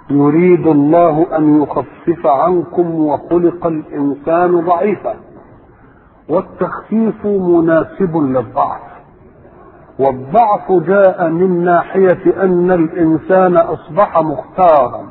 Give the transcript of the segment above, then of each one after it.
يريد الله أن يخفف عنكم وخلق الإنسان ضعيفا، والتخفيف مناسب للضعف، والضعف جاء من ناحية أن الإنسان أصبح مختارا،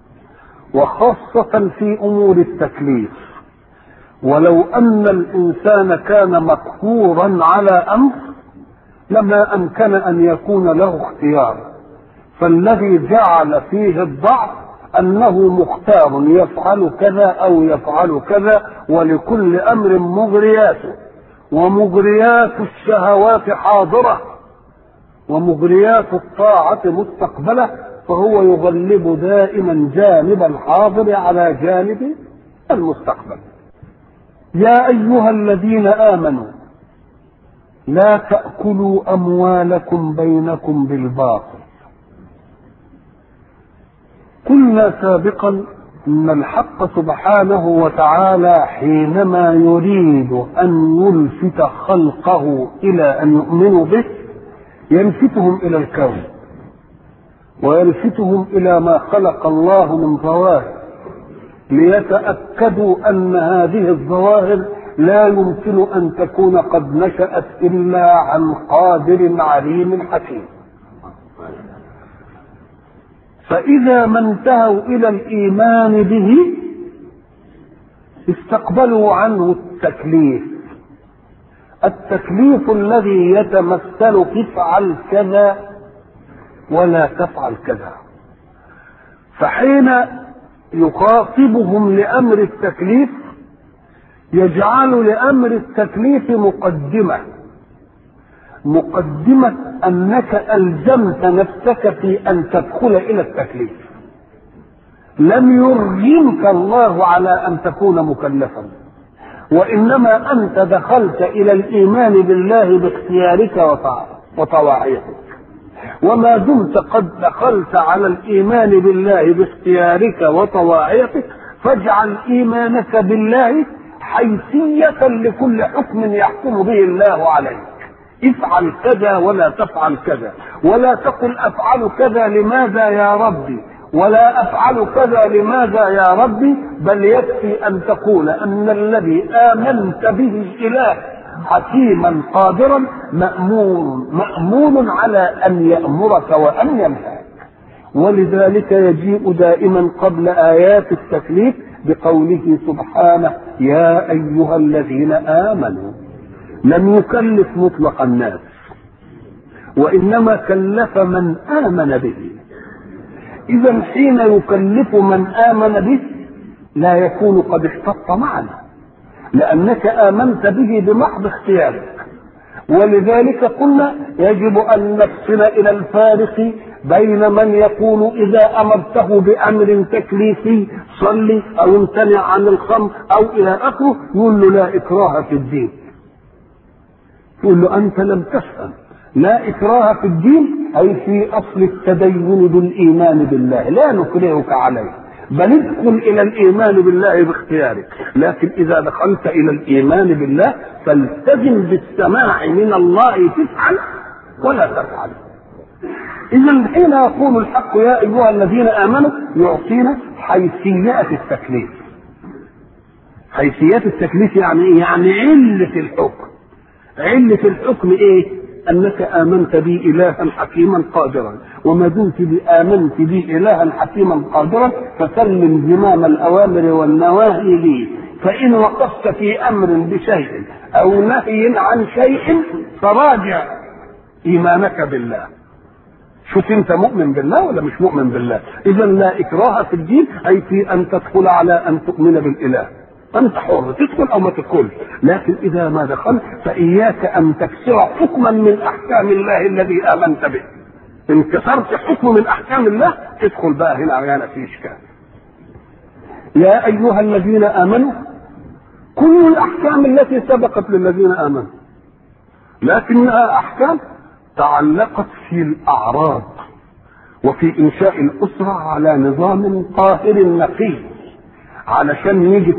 وخاصة في أمور التكليف. ولو أن الإنسان كان مقهورا على أمر لما أمكن أن يكون له اختيار، فالذي جعل فيه الضعف أنه مختار يفعل كذا أو يفعل كذا، ولكل أمر مغرياته، ومغريات الشهوات حاضرة ومغريات الطاعة مستقبلة، فهو يغلب دائما جانب الحاضر على جانب المستقبل. يا أيها الذين آمنوا لا تأكلوا أموالكم بينكم بالباطل. قلنا سابقا ان الحق سبحانه وتعالى حينما يريد ان يلفت خلقه الى ان يؤمنوا به يلفتهم الى الكون، ويلفتهم الى ما خلق الله من ظواهر، ليتأكدوا ان هذه الظواهر لا يمكن ان تكون قد نشأت الا عن قادر عليم حكيم. فإذا ما انتهوا إلى الإيمان به استقبلوا عنه التكليف الذي يتمثل في افعل كذا ولا تفعل كذا. فحين يخاطبهم لأمر التكليف يجعل لأمر التكليف مقدمة أنك ألزمت نفسك في أن تدخل إلى التكليف. لم يرغمك الله على أن تكون مكلفا، وإنما أنت دخلت إلى الإيمان بالله باختيارك وطواعيتك. وما دمت قد دخلت على الإيمان بالله باختيارك وطواعيتك فاجعل إيمانك بالله حيثية لكل حكم يحكم به الله عليك. افعل كذا ولا تفعل كذا، ولا تقل افعل كذا لماذا يا ربي، ولا افعل كذا لماذا يا ربي، بل يكفي ان تقول ان الذي امنت به اله حكيما قادرا مأمون على ان يأمرك وان ينهاك. ولذلك يجيء دائما قبل آيات التكليف بقوله سبحانه يا أيها الذين آمنوا. لم يكلف مطلق الناس، وإنما كلف من آمن به. إذا حين يكلف من آمن به لا يكون قد احتط معنا، لأنك آمنت به بمحض اختيارك. ولذلك قلنا يجب أن نفصل إلى الفارق بين من يقول إذا أمرته بأمر تكليفي صلي أو امتنع عن الخمر أو إلى آخره يقول له لا إكراه في الدين. يقول له أنت لم تفهم، لا إكراه في الدين أي في أصل التدين بالإيمان بالله، لا نكرهك عليه، بل ادخل إلى الإيمان بالله باختيارك. لكن إذا دخلت إلى الإيمان بالله فالتزم بالسماع من الله تفعل ولا تفعل. إذا حين يقول الحق يا أيها الذين آمنوا يعطينا حيثيات التكليف. حيثيات التكليف يعني إيه؟ يعني علة الحكم. علة الحكم إيه؟ أنك آمنت بي إلها حكيما قادرا، وما دمت آمنت بي إلها حكيما قادرا فسلم زمام الأوامر والنواهي لي. فإن وقفت في أمر بشيء أو نهي عن شيء فراجع إيمانك بالله. شوف أنت مؤمن بالله ولا مش مؤمن بالله. إذا لا إكراه في الدين أي في أن تدخل على أن تؤمن بالإله، أنت حر تدخل أو ما تدخل. لكن إذا ما دخلت فإياك أن تكسر حكما من أحكام الله الذي آمنت به. إن كسرت حكم من أحكام الله تدخل بقى هنا عيانا في إشكال. يا أيها الذين آمنوا كل الأحكام التي سبقت للذين آمنوا، لكنها أحكام تعلقت في الأعراض وفي إنشاء الأسرة على نظام طاهر نقي، علشان يجي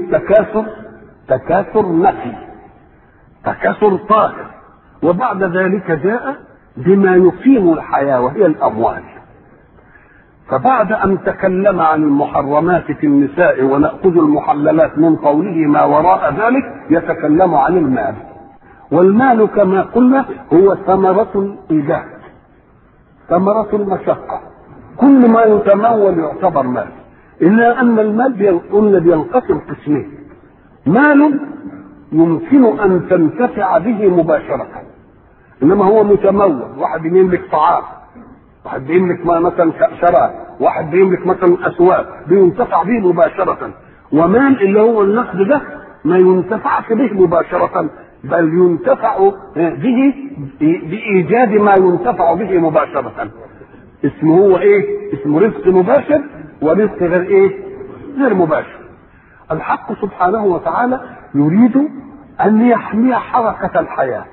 تكاثر نقي، تكاثر طاهر. وبعد ذلك جاء بما يقيم الحياة وهي الأموال. فبعد أن تكلم عن المحرمات في النساء ونأخذ المحللات من قوله ما وراء ذلك يتكلم عن المال. والمال كما قلنا هو ثمرة الإيجاد، ثمرة المشقة. كل ما يتمول يعتبر مال، إلا أن المال قلنا بينقسم قسمين: مال يمكن أن تنتفع به مباشرة، إنما هو متمول، واحد يملك طعام، واحد بيملك مثلا شراب، واحد بيملك مثلا اسواق بينتفع به مباشرة. ومال اللي هو النقد ده ما ينتفعش به مباشرة، بل ينتفع به بإيجاد ما ينتفع به مباشرة. اسمه هو ايه؟ اسمه رزق مباشر ورزق غير ايه؟ غير مباشر. الحق سبحانه وتعالى يريد ان يحمي حركة الحياة،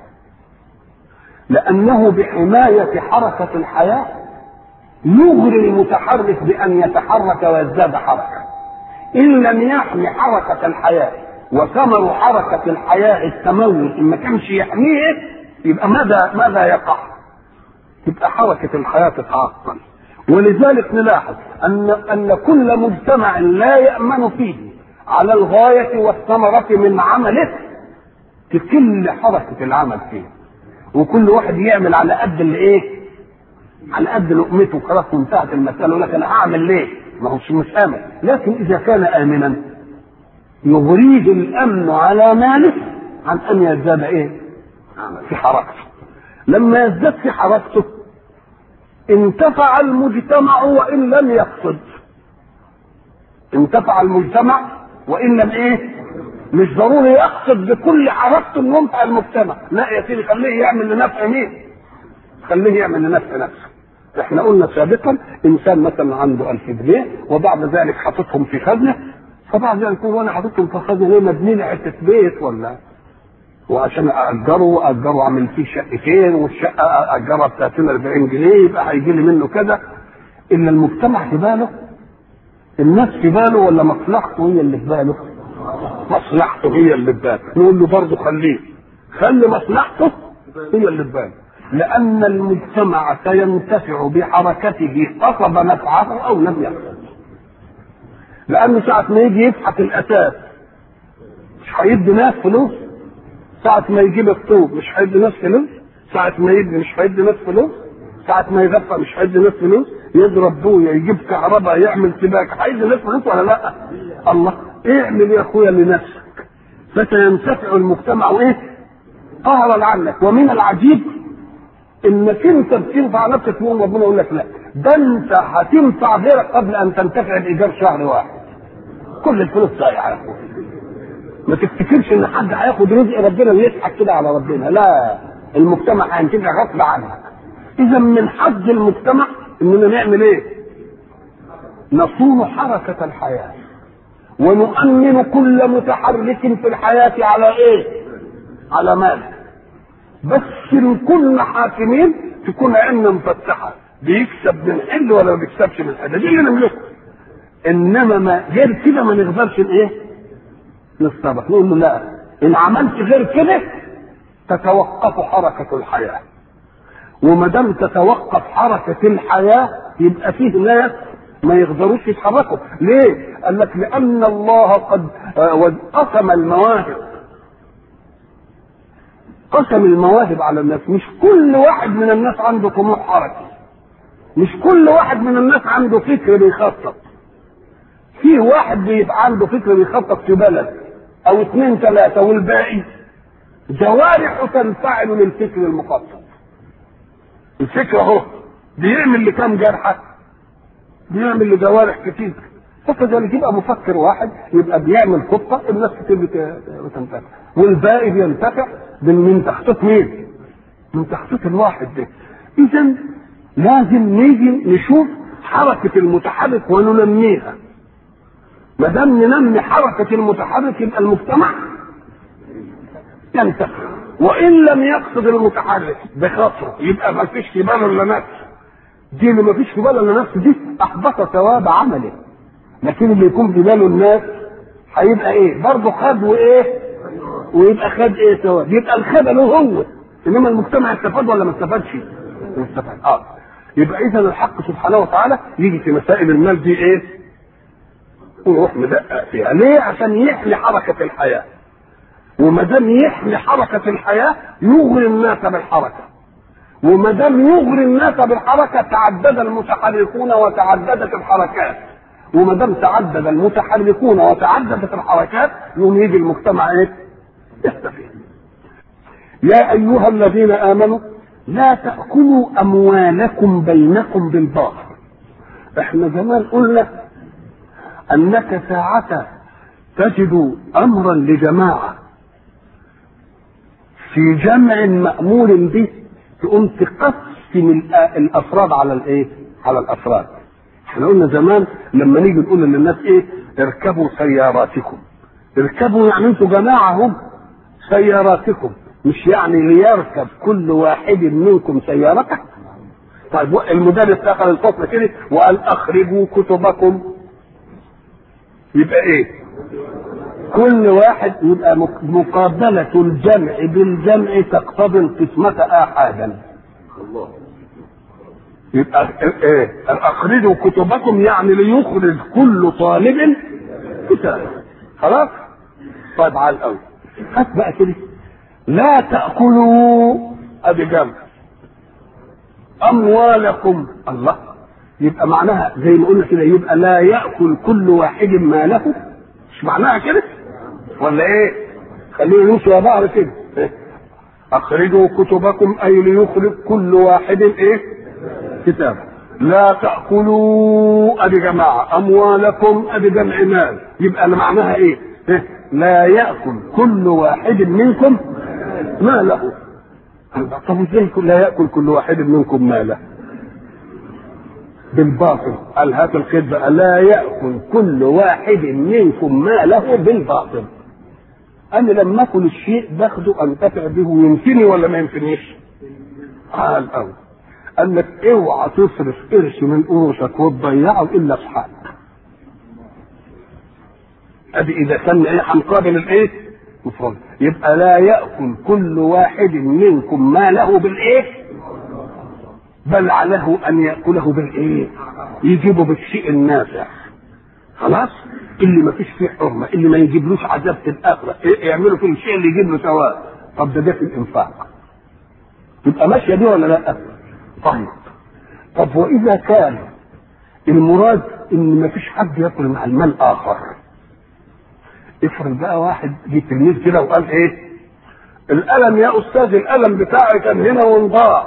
لأنه بحماية حركة الحياة يغري المتحرك بأن يتحرك ويزداد حركة. إن لم يحمي حركة الحياة وثمر حركة الحياة التمول إن ما كانش يحميه، يبقى ماذا يقع؟ تبقى حركة الحياة تتعطل. ولذلك نلاحظ أن كل مجتمع لا يأمن فيه على الغاية والثمرة من عمله تقل حركة العمل فيه، وكل واحد يعمل على قد الايه؟ على قد لقمته. خلاص انتهت المساله. يقول لك انا هعمل ليه؟ ما هوش مش امن. لكن اذا كان امنا يغريه الامن على ماله عن ان يزداد ايه؟ في حركته. لما يزداد في حركته انتفع المجتمع وان لم يقصد. انتفع المجتمع وان لم ايه؟ مش ضروري يقصد بكل حركته انه ينفع المجتمع، لا يا سيدي خليه يعمل لنفع مين؟ خليه يعمل لنفع نفسه. احنا قلنا سابقا انسان مثلا عنده 1000 جنيه وبعد ذلك حاططهم في خزنه، فبعد ذلك يقول وانا حاططهم في خزنه ليه؟ مبني لي حته بيت ولا وعشان اجره اعمل فيه شقتين، والشقه اجرها ب 30 40 جنيه يبقى هيجي لي منه كذا. ان المجتمع في باله، الناس في باله، ولا مصلحته هي اللي في باله؟ مصلحته هي اللي في باله. نقول له برضه خلي مصلحته هي اللي في باله، لأن المجتمع سينتفع بحركته قصد نفعه أو لم يقصد. لأنه ساعة ما يجي يفحت الأساس مش هيدي ناس فلوس، ساعة ما يجيب الطوب مش هيدي ناس فلوس، ساعة ما يبني مش هيدي ناس فلوس، ساعة ما يغفى مش هيدي ناس فلوس، يضرب بويا يجيب كهرباء يعمل سباك هيدي ناس فلوس ولا لا؟ الله اعمل يا اخويا لنفسك فسينتفع المجتمع وايه؟ قهرا عنك. ومن العجيب انك انت بتنفع نفسك يوم ربنا يقول لك لا، ده انت هتنفع غيرك قبل ان تنتفع بايجار شهر واحد. كل الفلوس ضايعه يا اخويا. ما تفتكرش ان حد هياخد رزق ربنا ويضحك كده على ربنا، لا، المجتمع هينتفع غصب عنك. اذا من حظ المجتمع اننا نعمل ايه؟ نصون حركه الحياه ونؤمن كل متحرك في الحياه على ايه؟ على مال. بس كنا حاكمين تكون عيننا مفتحه، بيكسب من حل ولا ما بيكسبش من حل، دي اللي نملكه. انما ما غير كده ما نقدرش ايه؟ نستبق. نقول له لا، ان عملت غير كده تتوقف حركه الحياه، وما دام تتوقف حركه الحياه يبقى فيه ناس ما يقدروش يتحركوا. ليه؟ قال لك لان الله قد قسم المواهب، قسم المواهب على الناس. مش كل واحد من الناس عنده طموح حركي، مش كل واحد من الناس عنده فكر بيخطط. في واحد بيبقى عنده فكر بيخطط في بلد او 2 3 والباقي جوارحه تنفعل للفكر المخطط. الفكر اهو بيعمل لكام جرحه؟ بيعمل لجوارح كتير. فكذلك يبقى مفكر واحد يبقى بيعمل خطه الناس كتير بتنتفع، والباقي بينتفع من تخطيط مين؟ من تخطيط الواحد ده. اذا لازم نيجي نشوف حركه المتحرك وننميها. ما دام ننمي حركه المتحرك يبقى المجتمع ينتفع. وان لم يقصد المتحرك بخاطره يبقى ما فيش في باله الا نفسه. دي اللي ما فيش في باله الا نفسه دي احبط ثواب عمله. لكن اللي يكون في باله الناس هيبقى ايه؟ برضه خد وايه؟ ويبقى خد ايه ثواب؟ يبقى الخد له هو، انما المجتمع استفاد ولا ما استفادش؟ استفاد. يبقى اذا الحق سبحانه وتعالى يجي في مسائل المال دي ايه؟ ويروح مدقق فيها. ليه؟ عشان يحمي حركه الحياه. وما دام يحمي حركه الحياه يغري الناس بالحركه. وما دام يغري الناس بالحركه تعدد المتحركون وتعددت الحركات. وما دام تعدد المتحركون وتعددت الحركات يوم يجي المجتمع ايه؟ يستفيد. يا ايها الذين امنوا لا تاكلوا اموالكم بينكم بالباطل. احنا زمان قلنا انك ساعة تجد امرا لجماعة في جمع مأمور به تقوم تقسم الافراد على الايه؟ على الافراد. احنا قلنا زمان لما نيجي نقول للناس ايه؟ اركبوا سياراتكم. اركبوا يعني انتوا جماعة هم سياراتكم، مش يعني ليركب كل واحد منكم سيارته. طيب المدرس دخل الفصل كده وقال اخرجوا كتبكم، يبقى ايه؟ كل واحد يبقى مقابلة الجمع بالجمع تقتضي القسمة آحادا. يبقى ايه؟ اخرجوا كتبكم يعني ليخرج كل طالب كتابه. خلاص؟ طيب على الاول هات بقى كده لا تأكلوا ادي جمع اموالكم. الله، يبقى معناها زي ما قلنا كده يبقى لا يأكل كل واحد ماله. مش معناها كده ولا ايه؟ خلينا نمشي يا بعض كده. اخرجوا كتبكم اي ليخرج كل واحد ايه؟ كتاب. لا تأكلوا ادي جماعة، اموالكم ادي جمع مال، يبقى معناها ايه؟ لا يأكل كل واحد منكم ماله. طب ازاي لا يأكل كل واحد منكم ماله؟ بالباطل. قال هات الخيط بقى، لا يأكل كل واحد منكم ماله بالباطل. انا لما اكل الشيء باخده انتفع به وينفني ولا ما ينفنيش؟ قال الاول قال لك اوعى تصرف قرش من قروشك وتضيعه الا في حق. ادي اذا كان ايه هنقابل الايه؟ مفرد. يبقى لا يأكل كل واحد منكم ماله بالايه؟ بل عليه ان يأكله بالايه؟ يجيبه بالشيء النافع. خلاص؟ اللي ما فيش فيه حرمه، اللي ما يجيبلوش عذاب في الاخره، يعملوا فيه الشيء اللي يجيب له ثواب. طب ده في الانفاق. يبقى ماشيه دي ولا لا؟ طيب. طب واذا كان المراد ان ما فيش حد ياكل مع المال اخر، افرض بقى واحد جه تلميذ كده وقال ايه؟ القلم يا استاذ القلم بتاعي كان هنا وانضاع.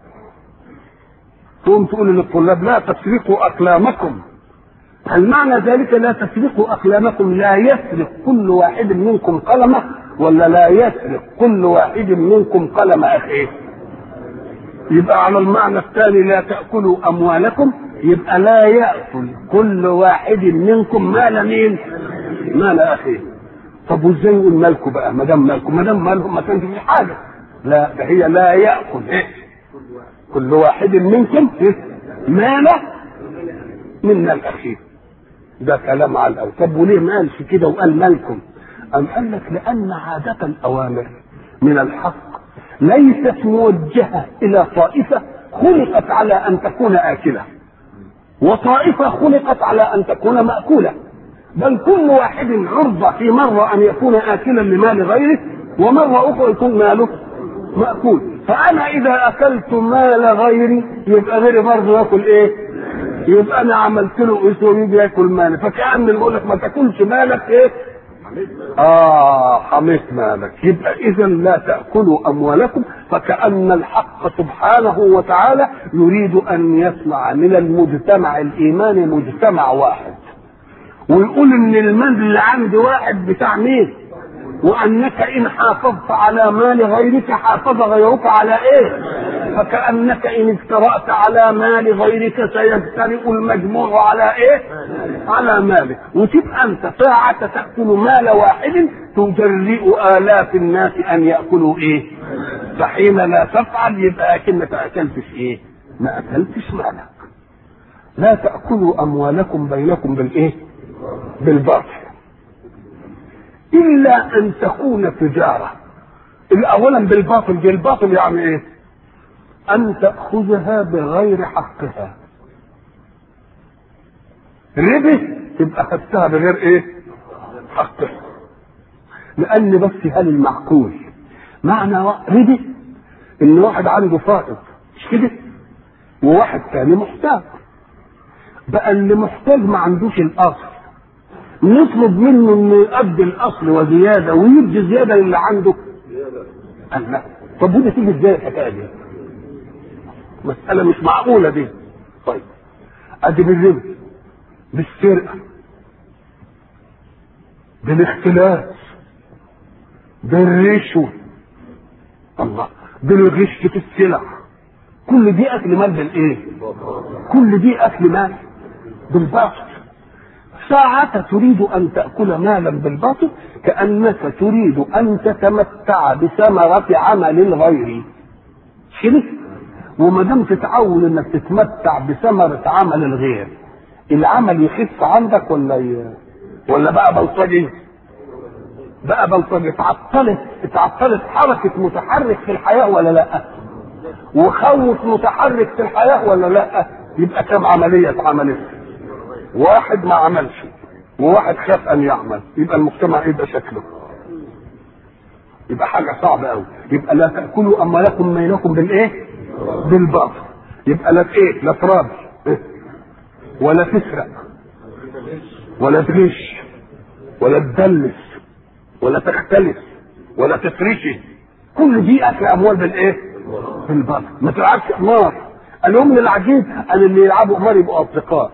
تقوم تقول للطلاب لا تسرقوا اقلامكم. هل معنى ذلك لا تسرقوا اقلامكم لا يسرق كل واحد منكم قلمه، ولا لا يسرق كل واحد منكم قلم اخيه؟ يبقى على المعنى الثاني لا تأكلوا اموالكم، يبقى لا يأكل كل واحد منكم مال مين؟ مال اخيه. طب وازاي يقول مالكم بقى؟ ما دام مالكم، ما دام مالهم ما كانش في حاجه. لا، ده هي لا يأكل ايه؟ كل واحد منكم ماله من الاخيه. ده كلام على الاول. طب وليه ما قالش كده وقال مالكم؟ أم قال لك لأن عادة الأوامر من الحق ليست موجهة إلى طائفة خلقت على أن تكون آكلة، وطائفة خلقت على أن تكون مأكولة، بل كل واحد عرضة في مرة أن يكون آكلا لمال غيره، ومرة أخرى يكون ماله مأكول. فأنا إذا أكلت مال غيري يبقى غيري برضه يأكل إيه؟ يبقى أنا عملت له أسلوب يأكل مالي. فكأن بقول لك ما تاكلش مالك إيه؟ حميت مالك. يبقى إذا لا تأكلوا أموالكم. فكأن الحق سبحانه وتعالى يريد أن يصنع من المجتمع الإيماني مجتمع واحد، ويقول إن المال اللي عند واحد بتاع مين؟ وأنك إن حافظت على مال غيرك حافظ غيرك على إيه؟ فكأنك إن اجترأت على مال غيرك سيجترئ المجموع على إيه؟ على مالك. وتبقى أنت ساعة تأكل مال واحد تجرئ آلاف الناس أن يأكلوا إيه؟ فحين لا تفعل يبقى أكنك أكلتش إيه؟ ما أكلتش مالك. لا تأكلوا أموالكم بينكم بالإيه؟ بالباطل، إلا أن تكون تجارة. أولا بالباطل، بالباطل يعني إيه؟ أن تأخذها بغير حقها. ربا تبقى خدتها بغير ايه؟ حقها. لأن بس هل المعقول معنى ربا إن واحد عنده فائض مش كده وواحد ثاني محتاج، بقى اللي محتاج ما عندوش الأصل نطلب منه إنه يؤدي الأصل وزيادة ويدي زيادة للي عنده؟ قال لا. طب ودي تيجي ازاي الحكاية دي؟ مسألة مش معقولة دي. طيب أدي بالربا، بالسرقة، بالاختلاس، بالرشوة، الله، بالغش في السلع، كل دي أكل مال بالايه؟ كل دي أكل مال بالباطل. ساعة تريد أن تأكل مالا بالباطل كأنك تريد أن تتمتع بثمرة عمل الغير. شرك. وما دام تتعود انك تتمتع بثمرة عمل الغير، العمل يخف عندك ولا بقى بلطجي؟ بقى بلطجي. اتعطلت حركة متحرك في الحياة ولا لا؟ وخوف متحرك في الحياة ولا لا؟ يبقى كم عملية اتعملت؟ واحد ما عملش وواحد خاف ان يعمل، يبقى المجتمع يبقى شكله يبقى حاجة صعبة قوي. يبقى لا تأكلوا أموالكم بينكم بالايه؟ بالباطل. يبقى لا ايه؟ لا تراب ولا تسرق ولا تغش ولا تدلس ولا تختلس ولا تفرشي، كل دي اكل اموال بالايه؟ بالباطل. ما تلعبش قمار. اليوم العجيب ان اللي يلعبوا قمار يبقوا اصدقاء.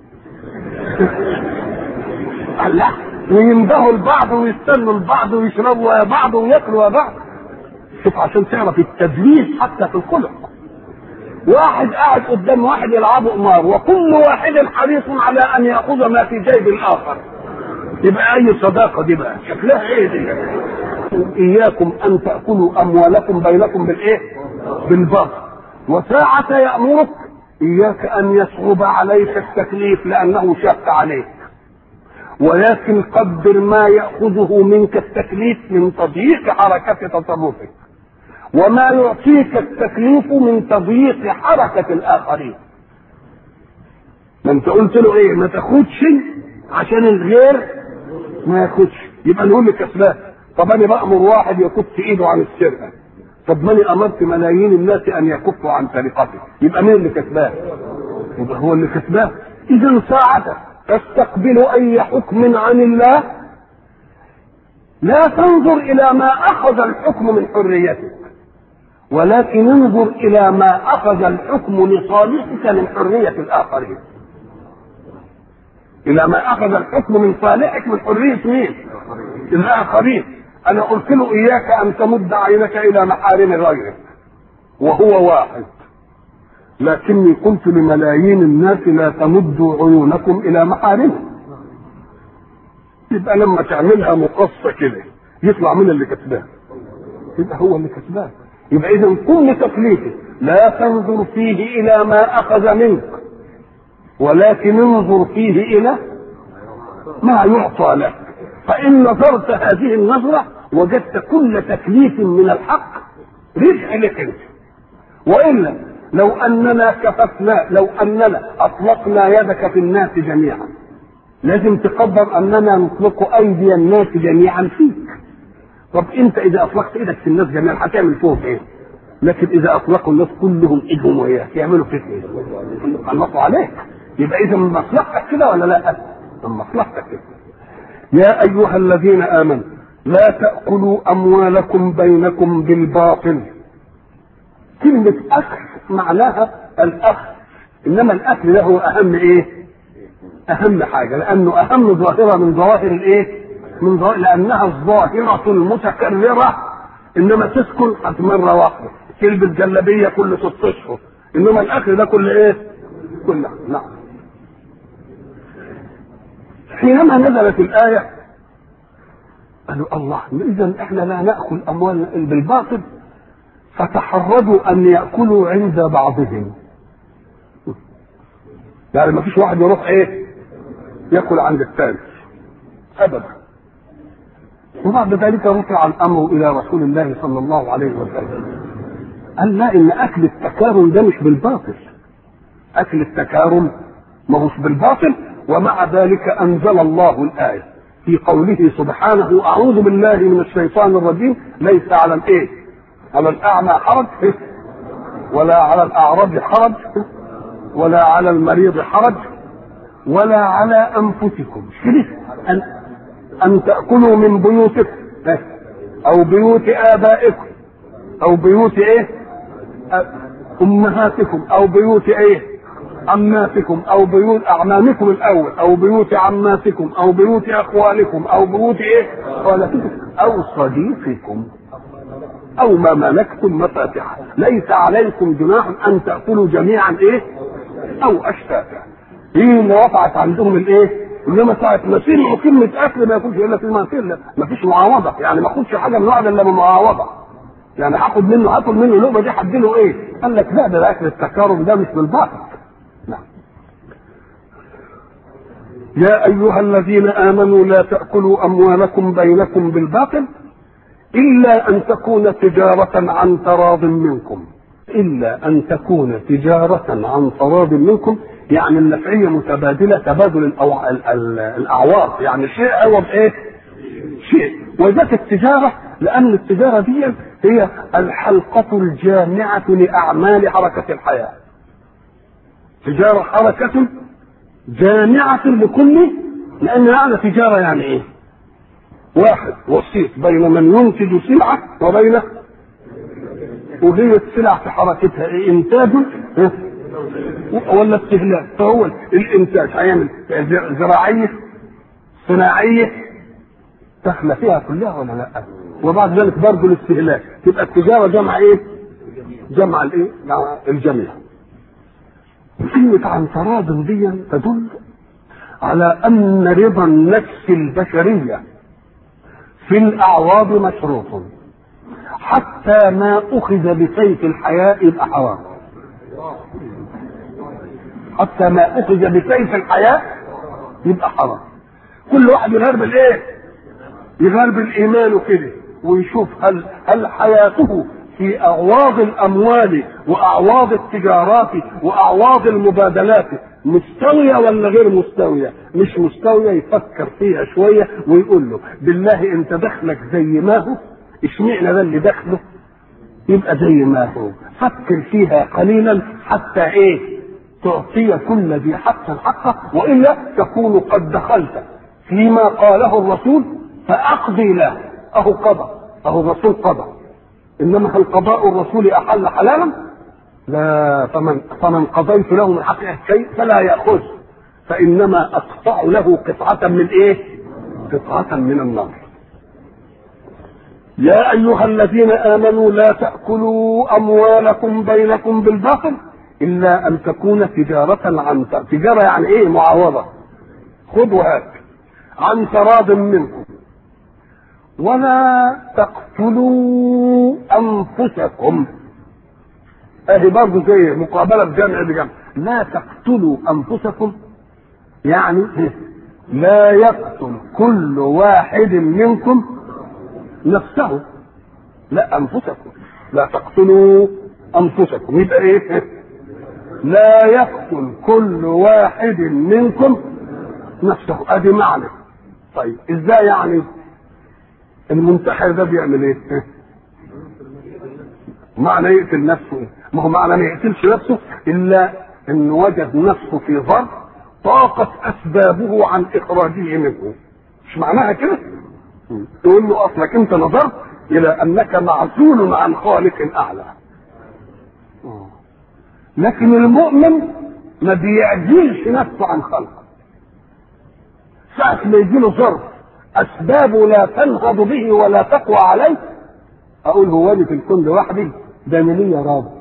الله، وينبهوا لبعض ويستنوا لبعض ويشربوا يا بعض وياكلوا يا بعض. شوف عشان تعرف التدليس حتى في الخلق. واحد قاعد قدام واحد يلعبوا قمار وكل واحد حريص على ان ياخذ ما في جيب الاخر، يبقى اي صداقه دي بقى شكلها ايه دي؟ اياكم ان تاكلوا اموالكم بينكم بالايه؟ بالباطل. وساعة يأمرك اياك ان يصعب عليك التكليف لانه شق عليك، ولكن قدر ما ياخذه منك التكليف من تضييق حركه تصرفك، وما يعطيك التكليف من تضييق حركة الآخرين. ما انت قلت له ايه؟ ما تاخدش عشان الغير ما ياخدش، يبقى نقول لك كسبان. طب انا بأمر واحد يكف ايده عن السرقة، طب ماني امرت ملايين الناس ان يكفوا عن سرقته، يبقى مين اللي كسبان؟ يبقى هو اللي كسبان. اذا ساعة تستقبل اي حكم عن الله لا تنظر الى ما اخذ الحكم من حريتك، ولكن انظر الى ما اخذ الحكم لصالحك من حرية الاخرين. الى ما اخذ الحكم من صالحك من حرية مين؟ الاخرين. انا قلت له اياك ان تمد عينك الى محارم غيرك وهو واحد، لكني قلت لملايين الناس لا تمدوا عيونكم الى محارمهم. يبقى لما تعملها مقصة كده يطلع من اللي كسبان، يبقى هو اللي كسبان. يبقى اذا كل تكليفك لا تنظر فيه الى ما اخذ منك، ولكن انظر فيه الى ما يعطى لك. فان نظرت هذه النظرة وجدت كل تكليف من الحق ربح لك انت. والا لو اننا اطلقنا يدك في الناس جميعا، لازم تقدر اننا نطلق ايدي الناس جميعا فيك. طب انت اذا اطلقت ايدك في الناس جميعا هتعمل فوق ايه؟ لكن اذا اطلقوا الناس كلهم ايدهم وياك يعملوا فيك ايه؟ يخلصوا عليك. يبقى اذا من مصلحتك كده ولا لا؟ من مصلحتك كده. يا ايها الذين امنوا لا تاكلوا اموالكم بينكم بالباطل. كلمه اكل معناها الاخذ، انما الاكل له اهم ايه؟ اهم حاجه، لانه اهم ظاهره من ظواهر الايه؟ من ظاهر، لانها الظاهره المتكرره. انما تسكن مره واحده، تلبس جلابيه كل 6 اشهر، انما الاكل ده كل ايه؟ كل نعم. حينما نزلت الايه قالوا الله، اذا احنا لا ناكل اموالنا بالباطل، فتحرضوا ان ياكلوا عند بعضهم. يعني ما فيش واحد يروح ايه؟ ياكل عند الثاني ابدا. وبعد ذلك رفع الامر الى رسول الله صلى الله عليه وسلم قال لا، ان اكل التكارم ده مش بالباطل، اكل التكارم ما هوش بالباطل. ومع ذلك انزل الله الايه في قوله سبحانه: اعوذ بالله من الشيطان الرجيم: ليس على الايه؟ على الاعمى حرج، ولا على الاعرج حرج، ولا على المريض حرج، ولا على انفسكم ان تاكلوا من بيوتكم او بيوت ابائكم او بيوت ايه امهاتكم او بيوت ايه عماتكم او بيوت اعمامكم الاول او بيوت عماتكم او بيوت اخوالكم او بيوت ايه خالتكم او صديقكم او ما ملكتم مفاتحه. ليس عليكم جناح ان تاكلوا جميعا ايه او اشتاتا. ايه اللي وقعت عندهم الايه؟ انما ساعه ما سمعوا كلمه اكل ما يكونش الا كلمه اكل، ما فيش معاوضه، يعني ما اخدش حاجه من واحد الا بمعاوضه، يعني هاخد منه لقمه دي هديله ايه؟ قال لك لا، ده اكل التكارم ده مش بالباطل. نعم. يا ايها الذين امنوا لا تاكلوا اموالكم بينكم بالباطل الا ان تكون تجاره عن تراض منكم. الا ان تكون تجاره عن تراض منكم، يعني النفعيه متبادله، تبادل الاعواض، يعني شيء عوض ايه؟ شيء. وذات التجاره، لان التجاره دي هي الحلقه الجامعه لاعمال حركه الحياه. تجاره حركه جامعه لكل، لان معنى تجاره يعني ايه؟ واحد وسيط بين من ينتج سلعه وبين، وهي السلع في حركتها ايه؟ انتاج ولا استهلاك. فهو الانتاج هيعمل زراعيه صناعيه داخله فيها كلها ولا لا؟ وبعد ذلك برضه الاستهلاك. تبقى التجاره جمع ايه؟ جمع الايه؟ الجميع. كلمه عن تراض دي تدل على ان رضا النفس البشريه في الاعواض مشروط، حتى ما اخذ بسيف الحياة يبقى حرام. حتى ما اخذ بسيف الحياة يبقى حرام. كل واحد يغرب الايه؟ يغرب الايمان كده ويشوف هل حياته في اعواض الاموال واعواض التجارات واعواض المبادلات مستويه ولا غير مستويه. مش مستويه يفكر فيها شويه ويقول له بالله انت دخلك زي ما هو، اشمعنى ده اللي دخله يبقى زي ما هو. فكر فيها قليلا حتى ايه؟ تعطي كل ذي حق حقه، والا تكون قد دخلت فيما قاله الرسول فاقضي له. اهو قضى، اهو الرسول قضى، انما هل قضاء الرسول احل حلالا؟ لا. فمن قضيت له من حقه شيء فلا ياخذ، فانما اقطع له قطعه من ايه؟ قطعه من النار. يا ايها الذين امنوا لا تاكلوا اموالكم بينكم بالباطل الا ان تكون تجاره عن تجاره، يعني ايه؟ معاوضه، خذ وهات، عن تراض منكم. ولا تقتلوا انفسكم، ادي برضه زي مقابله بجمع بجمع. لا تقتلوا انفسكم يعني لا يقتل كل واحد منكم نفسه، لا انفسكم. لا تقتلوا انفسكم يبقى ايه؟ لا يقتل كل واحد منكم نفسه، ادي معنى. طيب ازاي يعني؟ المنتحر ده بيعمل ايه؟ معنى يقتل نفسه، ما هو معنى ما يقتلش نفسه الا ان وجد نفسه في ظرف طاقت اسبابه عن اخراجه منه. مش معناها كده؟ تقول له اصلك انت نظرت الى انك معزول عن خالق اعلى. لكن المؤمن ما بيعزلش نفسه عن خلقه. ساعة ما يجي له ظرف اسبابه لا تنهض به ولا تقوى عليه، اقول هو انا في الكون لوحدي؟ ده انا ليا رب.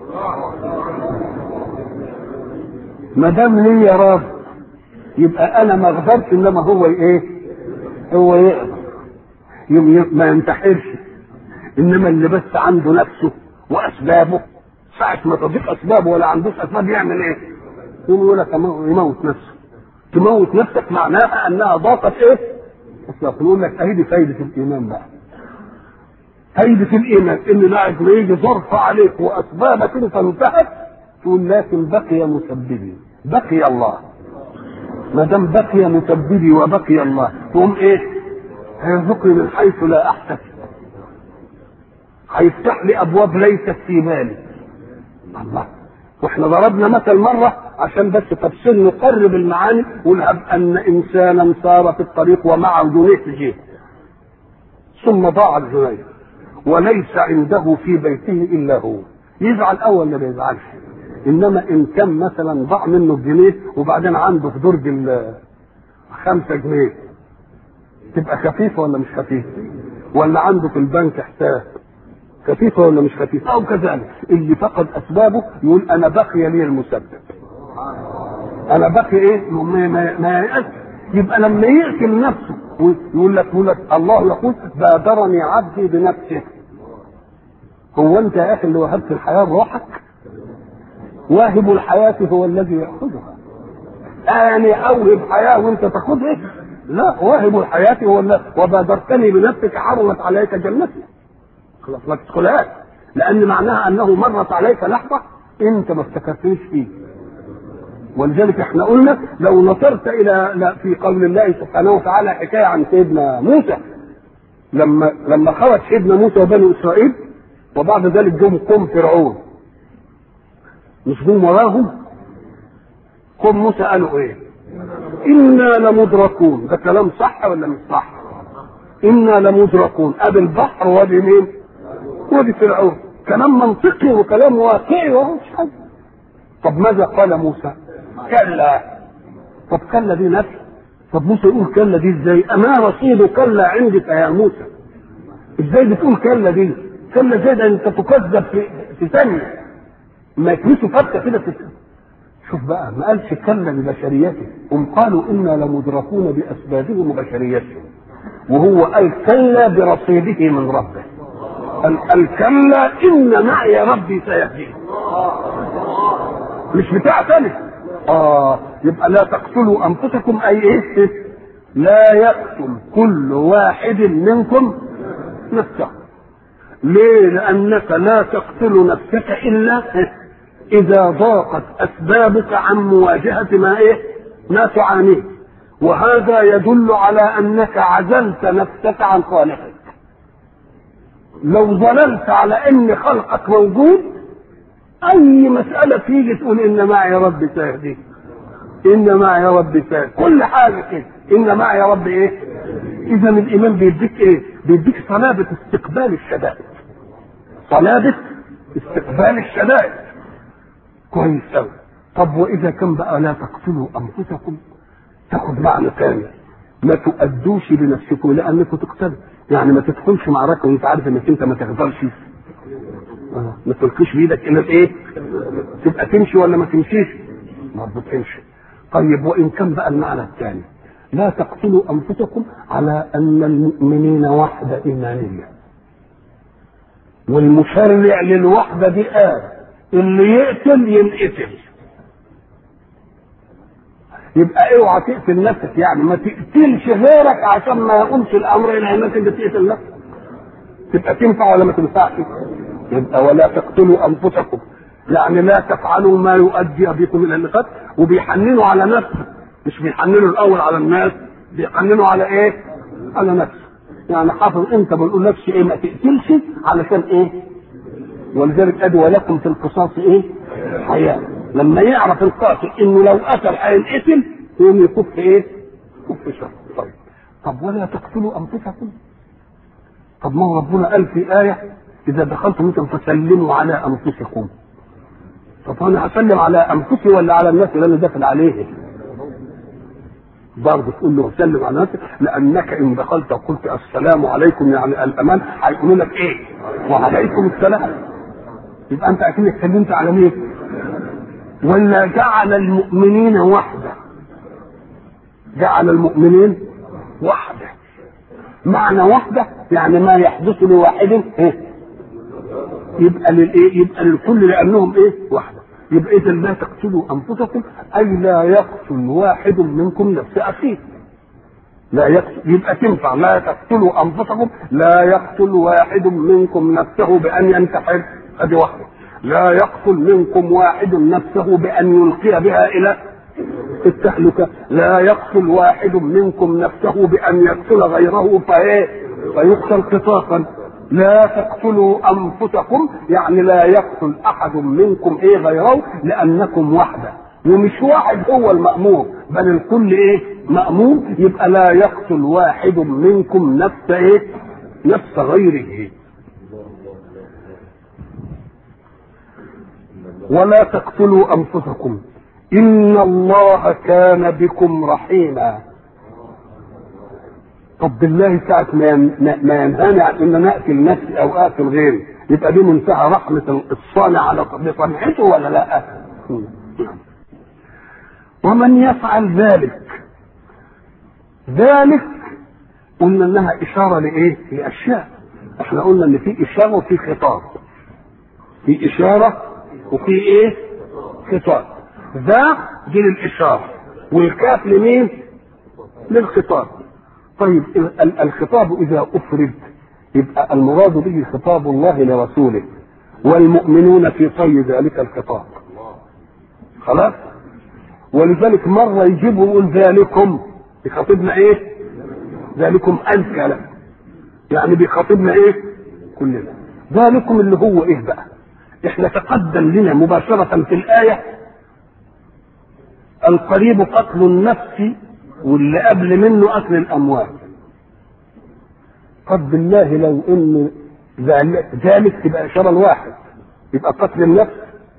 ما دام ليا رب يبقى انا ما اقدرش، انما هو ايه؟ هو يقدر. ما ينتحرش. انما اللي بس عنده نفسه واسبابه، ساعة ما تضيق اسبابه ولا عندوش اسباب يعمل ايه؟ يقول لك يموت نفسه. تموت نفسك معناها انها ضاقت ايه؟ يقول لك اهي دي فايدة الايمان بقى. هيبة الايمان ان بعد ما يجي ظرف عليك واسبابك انت انتهت تقول لكن بقي مسببي، بقي الله. ما دام بقي مسببي وبقي الله تقوم ايه؟ هيرزقني من حيث لا احتسب، هيفتح لي ابواب ليست في بالي. الله. واحنا ضربنا مثل مره عشان بس تفصيل نقرب المعاني، ونهب ان انسانا سار في الطريق ومعه جنيه في جيبه ثم ضاع الجنيه وليس عنده في بيته الا هو، يزعل اول ما بيزعلش. انما ان كان مثلا ضاع منه الجنيه وبعدين عنده في درج 5 جنيه تبقى خفيفه ولا مش خفيفه؟ ولا عنده في البنك حساب خفيفه ولا مش خفيفه؟ او كذلك اللي فقد اسبابه يقول انا بقي لي المسبب، انا بقي ايه؟ ما يأس. يبقى لما يقتل نفسه يقول لك الله يقول بادرني عبدي بنفسه. هو انت يا اخي اللي وهبت الحياه روحك؟ واهب الحياه هو الذي ياخذها. انا اوهب حياه وانت تاخذها؟ لا، واهب الحياه هو الذي، وبادرتني بنفسك حرمت عليك جنتي. خلاص ما تدخلهاش، لان معناها انه مرت عليك لحظه انت ما افتكرتنيش فيه. ولذلك احنا قلنا لو نظرت الى في قول الله سبحانه وتعالى حكايه عن سيدنا موسى لما خرج سيدنا موسى وبني اسرائيل وبعد ذلك جم قوم فرعون، مش جم وراهم قوم موسى قالوا ايه؟ انا لمدركون. ده كلام صح ولا مش صح؟ انا لمدركون. ادي البحر وادي مين؟ وادي فرعون. كلام منطقي وكلام واقعي ومش حاجه. طب ماذا قال موسى؟ كلا. طب كلا دي نفس. طب موسى يقول كلا دي ازاي؟ اما رصيد كلا عندك يا موسى. ازاي بتقول كلا دي؟ كلا ازاي؟ ده انت تكذب في ثانيه. ما يكنسوا فتة كده في ثانيه. شوف بقى، ما قالش كلا ببشريته، هم قالوا انا لمدركون باسبابهم وبشريتهم، وهو قال كلا برصيده من ربه. الكلا ان معي ربي سيهدين. مش بتاع ثاني. يبقى لا تقتلوا انفسكم، اي ايه؟ لا يقتل كل واحد منكم نفسه. ليه؟ لانك لا تقتل نفسك الا اذا ضاقت اسبابك عن مواجهه ما تعانيه، وهذا يدل على انك عزلت نفسك عن خالقك. لو ظللت على ان خلقك موجود اي مساله تيجي تقول ان معي ربي سيهديك، ان معي ربي سيهديك، كل حاجه كده ان معي ربي ايه. اذا الايمان بيديك ايه؟ بيديك صلابه استقبال الشدائد، صلابه استقبال الشدائد. كويس قوي. طب واذا كان بقى لا تقتلوا انفسكم تاخد معنى ثاني، ما تؤدوش بنفسكم لانكم تقتلوا، يعني ما تدخلش معركه وانت عارف انك انت ما تقدرش، ما تلقيش بايدك الا ايه؟ تبقى تمشي ولا ما تمشيش؟ ما بتمشي. طيب وان كان بقى المعنى الثاني لا تقتلوا انفسكم على ان المؤمنين وحده ايمانيه، والمشرع للوحده دي قال اللي يقتل ينقتل. يبقى اوعى تقتل نفسك، يعني ما تقتلش غيرك عشان ما يقومش الامر الى انك انت تقتل نفسك. تبقى تنفع ولا ما تنفعش؟ يبقى ولا تقتلوا انفسكم، يعني لا تفعلوا ما يؤدي بكم الى القتل. وبيحننوا على نفسه، مش بيحننوا الاول على الناس، بيحننوا على ايه؟ على نفسه. يعني حافظ انت بنقول نفسي ايه؟ ما تقتلش علشان ايه؟ ولذلك ادي ولكم في القصاص ايه؟ حياه. لما يعرف القاتل انه لو قتل هينقتل يقوم يكف ايه؟ يكف شر. طب ولا تقتلوا انفسكم. طب ما هو ربنا قال في آية إذا دخلتم أنتم فسلموا على أنفسكم. طب أنا هسلم على أنفسي ولا على الناس اللي أنا داخل عليه؟ برضه تقول له سلم على نفسك، لأنك إن دخلت وقلت السلام عليكم يعني الأمان هيقولوا لك إيه؟ وعليكم السلام. يبقى أنت أكنك سلمت على مين؟ ولا جعل المؤمنين وحدة. جعل المؤمنين وحدة. معنى وحدة يعني ما يحدث لواحد يبقى للايه؟ يبقى للكل لانهم ايه؟ وحدة. يبقى اذا لا تقتلوا انفسكم اي لا يقتل واحد منكم نفس اخيه. لا يقتل، يبقى تنفع لا تقتلوا انفسكم، لا يقتل واحد منكم نفسه بان ينتحر، ادي واحده. لا يقتل منكم واحد نفسه بان يلقي بها الى التهلكه، لا يقتل واحد منكم نفسه بان يقتل غيره فيقتل قصاصا. لا تقتلوا انفسكم يعني لا يقتل احد منكم غيره، لانكم وحده، ومش واحد هو المأمور بل الكل مأمور. يبقى لا يقتل واحد منكم نفس غيره. ولا تقتلوا انفسكم ان الله كان بكم رحيما. طب بالله ساعة ما ينهاني عن ان نقتل نفسي او اقتل غيري، يبقى دي منتهى رحمة الصانع على بصنعته ولا لا؟ ومن يفعل ذلك قلنا انها اشارة لاشياء. احنا قلنا ان في اشارة وفي خطاب، في اشارة وفي خطاب. ذا دي للاشارة والكاف لمين؟ للخطاب. طيب الخطاب اذا افرد يبقى المراد به خطاب الله لرسوله، والمؤمنون في طي ذلك الخطاب. خلاص؟ ولذلك مرة يجيبوا يقول ذلكم، بيخاطبنا ذلكم أزكى لكم، يعني بيخاطبنا كلنا. ذلكم اللي هو بقى؟ احنا تقدم لنا مباشرة في الآية القريب قتل النفس، واللي قبل منه قتل الأموال. قد بالله لو ان ذلك تبقى إشارة الواحد، يبقى قتل النفس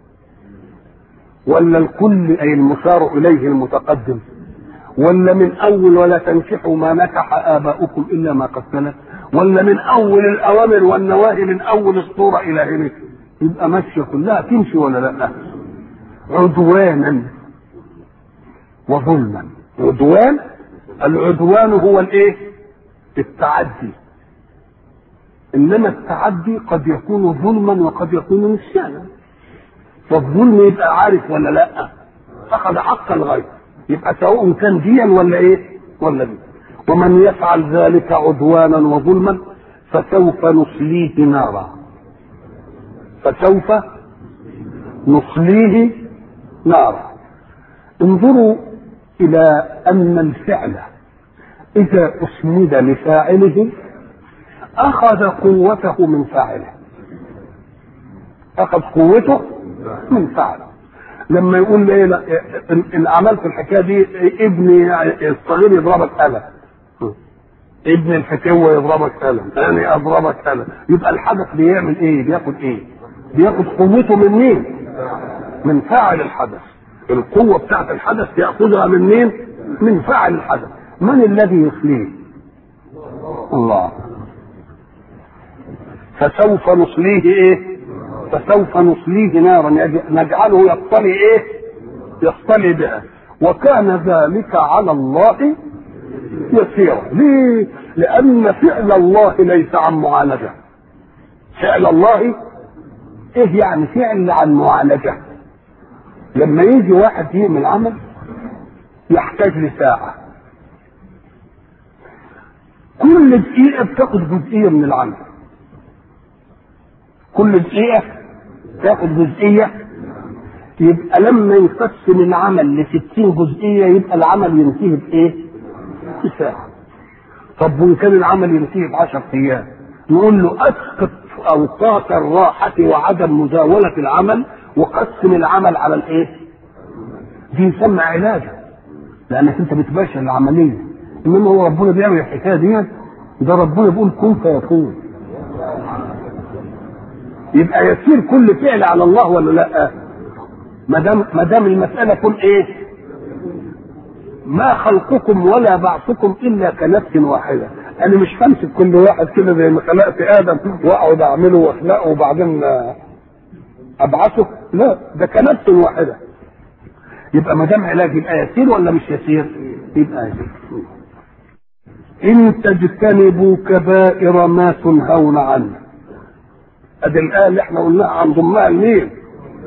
ولا الكل أي المشار إليه المتقدم، ولا من أول ولا تنكحوا ما نكح آباؤكم إلا ما قد سلف، ولا من أول الأوامر والنواهي من أول الصورة إلى هنا. يبقى ماشية كلها تمشي ولا لا؟ عدوانا وظلما. العدوان هو التعدي، إنما التعدي قد يكون ظلما وقد يكون نسيانا. فالظلم يبقى عارف ولا لا؟ أخذ حق الغير، يبقى سواء كان ديا ولا دي. ومن يفعل ذلك عدوانا وظلما فسوف نصليه نارا. انظروا إلى أن الفعل إذا أسند لفاعله أخذ قوته من فاعله، أخذ قوته من فاعله. لما يقول إن عملت الحكاية دي ابني الصغير يضربك قلم، ابن الفتوة يضربك قلم، أنا أضربك قلم، يبقى الحدث بيعمل بياخد قوته من مين؟ من فاعل الحدث. القوة بتاعت الحدث يأخذها من مين؟ من فاعل الحدث. من الذي يصليه؟ الله. فسوف نصليه نارا نجعله يصطلي بها، وكان ذلك على الله يسيرا. ليه؟ لأن فعل الله ليس عن معالجة. فعل الله يعني فعل عن معالجة. لما يجي واحد يعمل عمل يحتاج لساعة، كل دقيقة بتاخد جزئية من العمل، كل دقيقة تاخد جزئية. يبقى لما يقسم العمل ل60 جزئية يبقى العمل ينتهي بساعة. طب وإن كان العمل ينتهي ب10 أيام نقول له أسقط أوقات الراحة وعدم مزاولة العمل وقسم العمل على دي يسمى علاجه، لأنك أنت بتباشر العملية. إنما هو ربنا بيعمل الحكاية دي، ده ربنا بيقول كن فيكون. يبقى يسير كل فعل على الله ولا لا؟ ما دام المسألة كن ما خلقكم ولا بعثكم إلا كنفس واحدة. أنا مش همسك كل واحد كده زي ما خلقت آدم وأقعد أعمله وأخلقه وبعدين أبعثه، لا، ده كنفس واحدة. يبقى ما دام علاج يبقى يسير ولا مش يسير؟ يبقى يسير. إن تجتنبوا كبائر ما تنهون عنه. ادي الآية اللي احنا قلناها عن ضمها لمين؟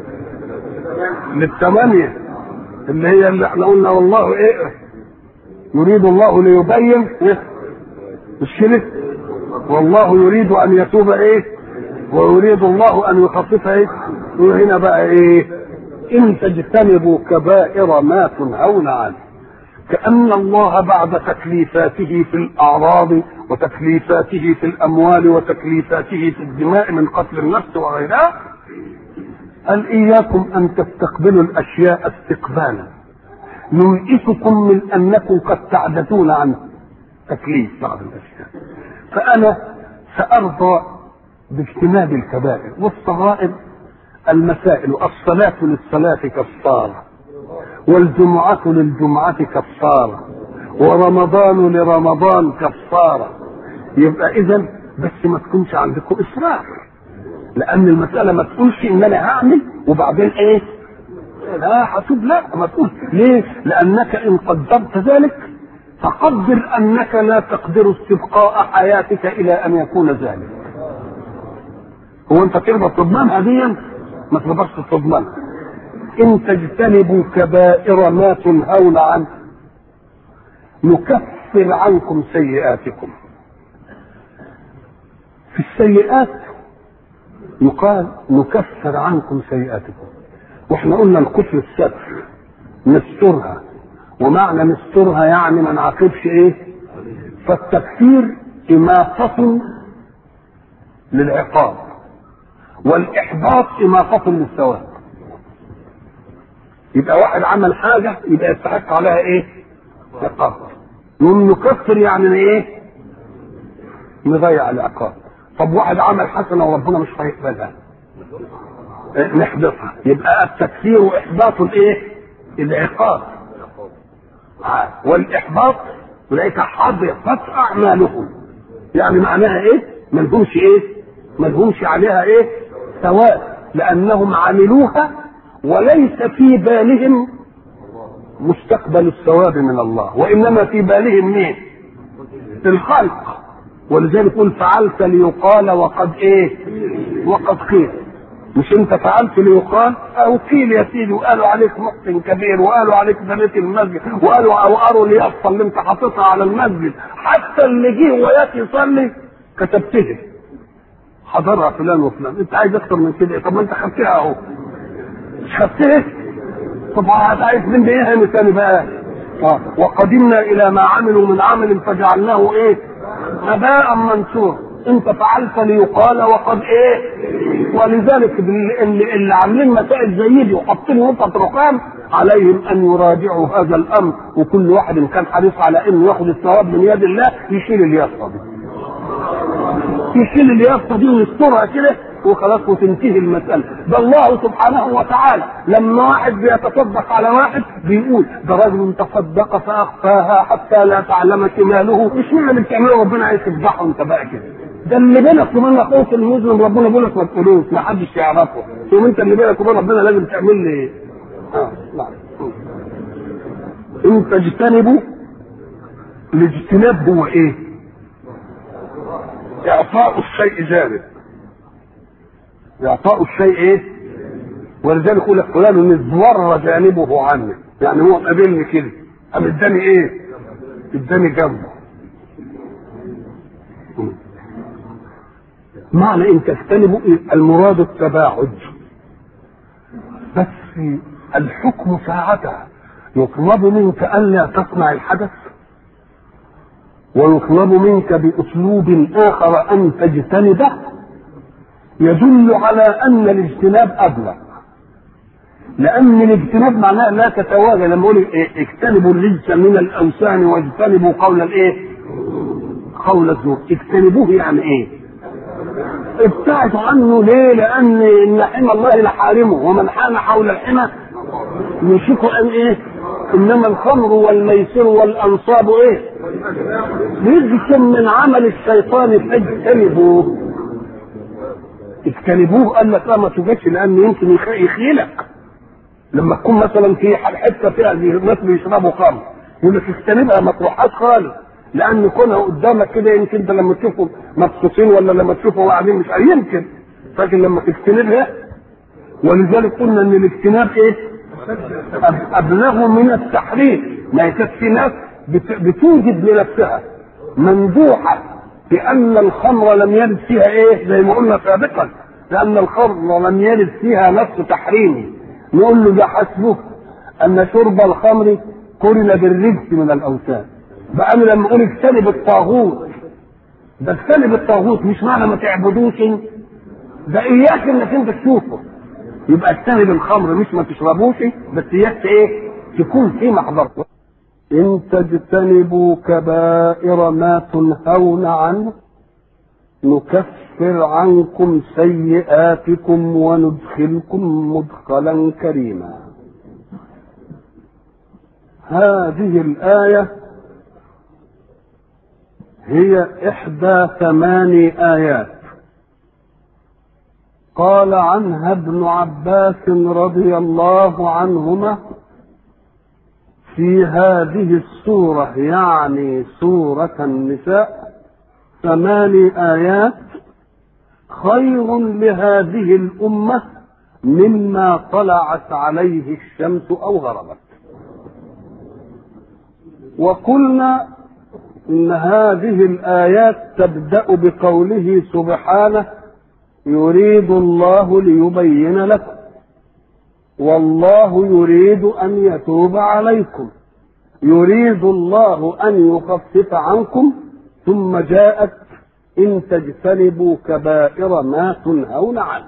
لل8 اللي هي اللي احنا قلنا والله يريد الله ليبين الشرك، والله يريد ان يتوب ايه، ويريد الله ان يخفف ايه. وهنا بقى ايه؟ ان تجتنبوا كبائر ما تنهون عنه. كأن الله بعد تكليفاته في الأعراض وتكليفاته في الأموال وتكليفاته في الدماء من قتل النفس وغيرها، قال إياكم أن تستقبلوا الأشياء استقبالا ينئسكم من أنكم قد تعجزون عن تكليف بعض الأشياء. فأنا سأرضى باجتناب الكبائر والصغائر. المسائل: الصلاة للصلاة كفارة، والجمعة للجمعة كفارة، ورمضان لرمضان كفارة. يبقى إذا بس ما تكونش عندكم إصرار، لأن المسألة ما تقولش إن أنا هعمل وبعدين إيه؟ لا هتوب، لا ما تقول. ليه؟ لأنك إن قدرت ذلك فقدر أنك لا تقدر استبقاء حياتك إلى أن يكون ذلك. هو أنت تقدر تضمنها دي؟ ما تقدرش تضمنها. إن تجتنبوا كبائر ما تنهون عنه نكفر عنكم سيئاتكم. في السيئات يقال نكفر عنكم سيئاتكم، واحنا قلنا الكفر الستر، نسترها، ومعنى نسترها يعني ما نعاقبش ايه. فالتكفير إماطة للعقاب، والإحباط إماطة للثواب. يبقى واحد عمل حاجة يبقى يستحق عليها ايه؟ عقاب. نكفر يعني ايه؟ نضيع العقاب. طب واحد عمل حسنة وربنا مش هيقبلها، نحبطها. يبقى التكفير إحباط الايه؟ العقاب. والإحباط أولئك حبطت أعمالهم، يعني معناها ايه؟ ملهمش ايه؟ ملهمش عليها ايه؟ ثواب، لأنهم عملوها وليس في بالهم مستقبل الثواب من الله، وإنما في بالهم مين؟ الخلق. ولذلك قل فعلت ليقال وقد ايه؟ وقد قيل. مش انت فعلت ليقال او قيل يا سيدي، وقالوا عليك محسن كبير، وقالوا عليك بنيت المسجد، وقالوا او قروا اليافطه اللي انت حاططها على المسجد، حتى اللي جه وياك يصلي كتبتها حضرها فلان وفلان. انت عايز اكتر من كده؟ طب ما انت خدتها اهو، مش خدتها؟ طب عايز من ايه هنا تاني بقى؟ وقدمنا الى ما عملوا من عمل فجعلناه ايه؟ هباء منثورا. انت فعلت ليقال وقد ايه؟ ولذلك اللي عاملين مسائل زي دي وحاطين نقطة رقم عليهم ان يراجعوا هذا الامر، وكل واحد ان كان حريص على انه ياخذ الثواب من يد الله يشيل اليافطة دي، يشيل اليافطة دي ويسترها كده وخلاص وتنتهي المسألة. ده الله سبحانه وتعالى لما واحد بيتصدق على واحد بيقول ده رجل تصدق فأخفاها حتى لا تعلم شماله. مش معنى بتعمله ربنا عايز تفضحه انت بقى كده، ده اللي بينك وبين اخوك المسلم ربنا بيقول لك ما تقولوش، ما حدش يعرفه، ثم انت اللي بينك وبين ربنا لازم تعمل لي ايه؟ لا. ان تجتنبوا، الاجتناب هو ايه؟ اعطاء الشيء جانب، اعطاء الشيء ايه؟ ولذلك يقول لك فلان ازور جانبه عني، يعني هو قابلني كده قام اداني ايه؟ اداني جنبه. معنى ان تجتنبوا المراد التباعد، بس الحكم ساعتها يطلب منك الا تصنع الحدث، ويطلب منك باسلوب اخر ان تجتنبه يدل على ان الاجتناب ابلغ. لان الاجتناب معناه لا تتواجد. لما اقول اجتنبوا الرجس من الاوثان واجتنبوا قول الايه؟ قول الزور. اجتنبوه يعني ايه؟ ابتعدوا عنه. ليه؟ لان ان حمى الله لحارمه، ومن حان حول الحمى يشك ان ايه؟ انما الخمر والميسر والانصاب ايه؟ رجس من عمل الشيطان فاجتنبوه. اجتنبوه قال لك لا ما تجدش، لان يمكن يخيلك لما تكون مثلا في حته فيها الناس بيشربوا خمر يقول لك اجتنبها ما تروحهاش خالص، لان كونها قدامك كده يمكن انت لما تشوفوا مبسوطين ولا لما تشوفوا قاعدين مش يمكن، لكن لما تجتنبها. ولذلك قلنا ان الاجتناب ايه؟ ابلغ من التحريم. ما يكفي ناس بتوجد لنفسها مندوحة بأن الخمر لم يرد فيها ايه زي ما قلنا سابقا، لأن الخمر لم يرد فيها نص تحريمي، نقول له ده حسبه أن شرب الخمر قرن بالرجس من الأوثان. بقى أنا لما أقول اجتنب الطاغوت، ده اجتنب الطاغوت مش معنى ما تعبدوش، ده إياك إنك أنت تشوفه. يبقى اجتنب الخمر مش ما تشربوش، بس إياك إيه تكون في محضرته. إن تجتنبوا كبائر ما تنهون عنه نكفر عنكم سيئاتكم وندخلكم مدخلا كريما. هذه الآية هي إحدى 8 آيات قال عنها ابن عباس رضي الله عنهما في هذه السورة، يعني سورة النساء، 8 آيات خير لهذه الأمة مما طلعت عليه الشمس أو غربت. وقلنا إن هذه الآيات تبدأ بقوله سبحانه يريد الله ليبين لكم والله يريد أن يتوب عليكم، يريد الله أن يخفف عنكم، ثم جاءت إن تجتنبوا كبائر ما تنهون عنه.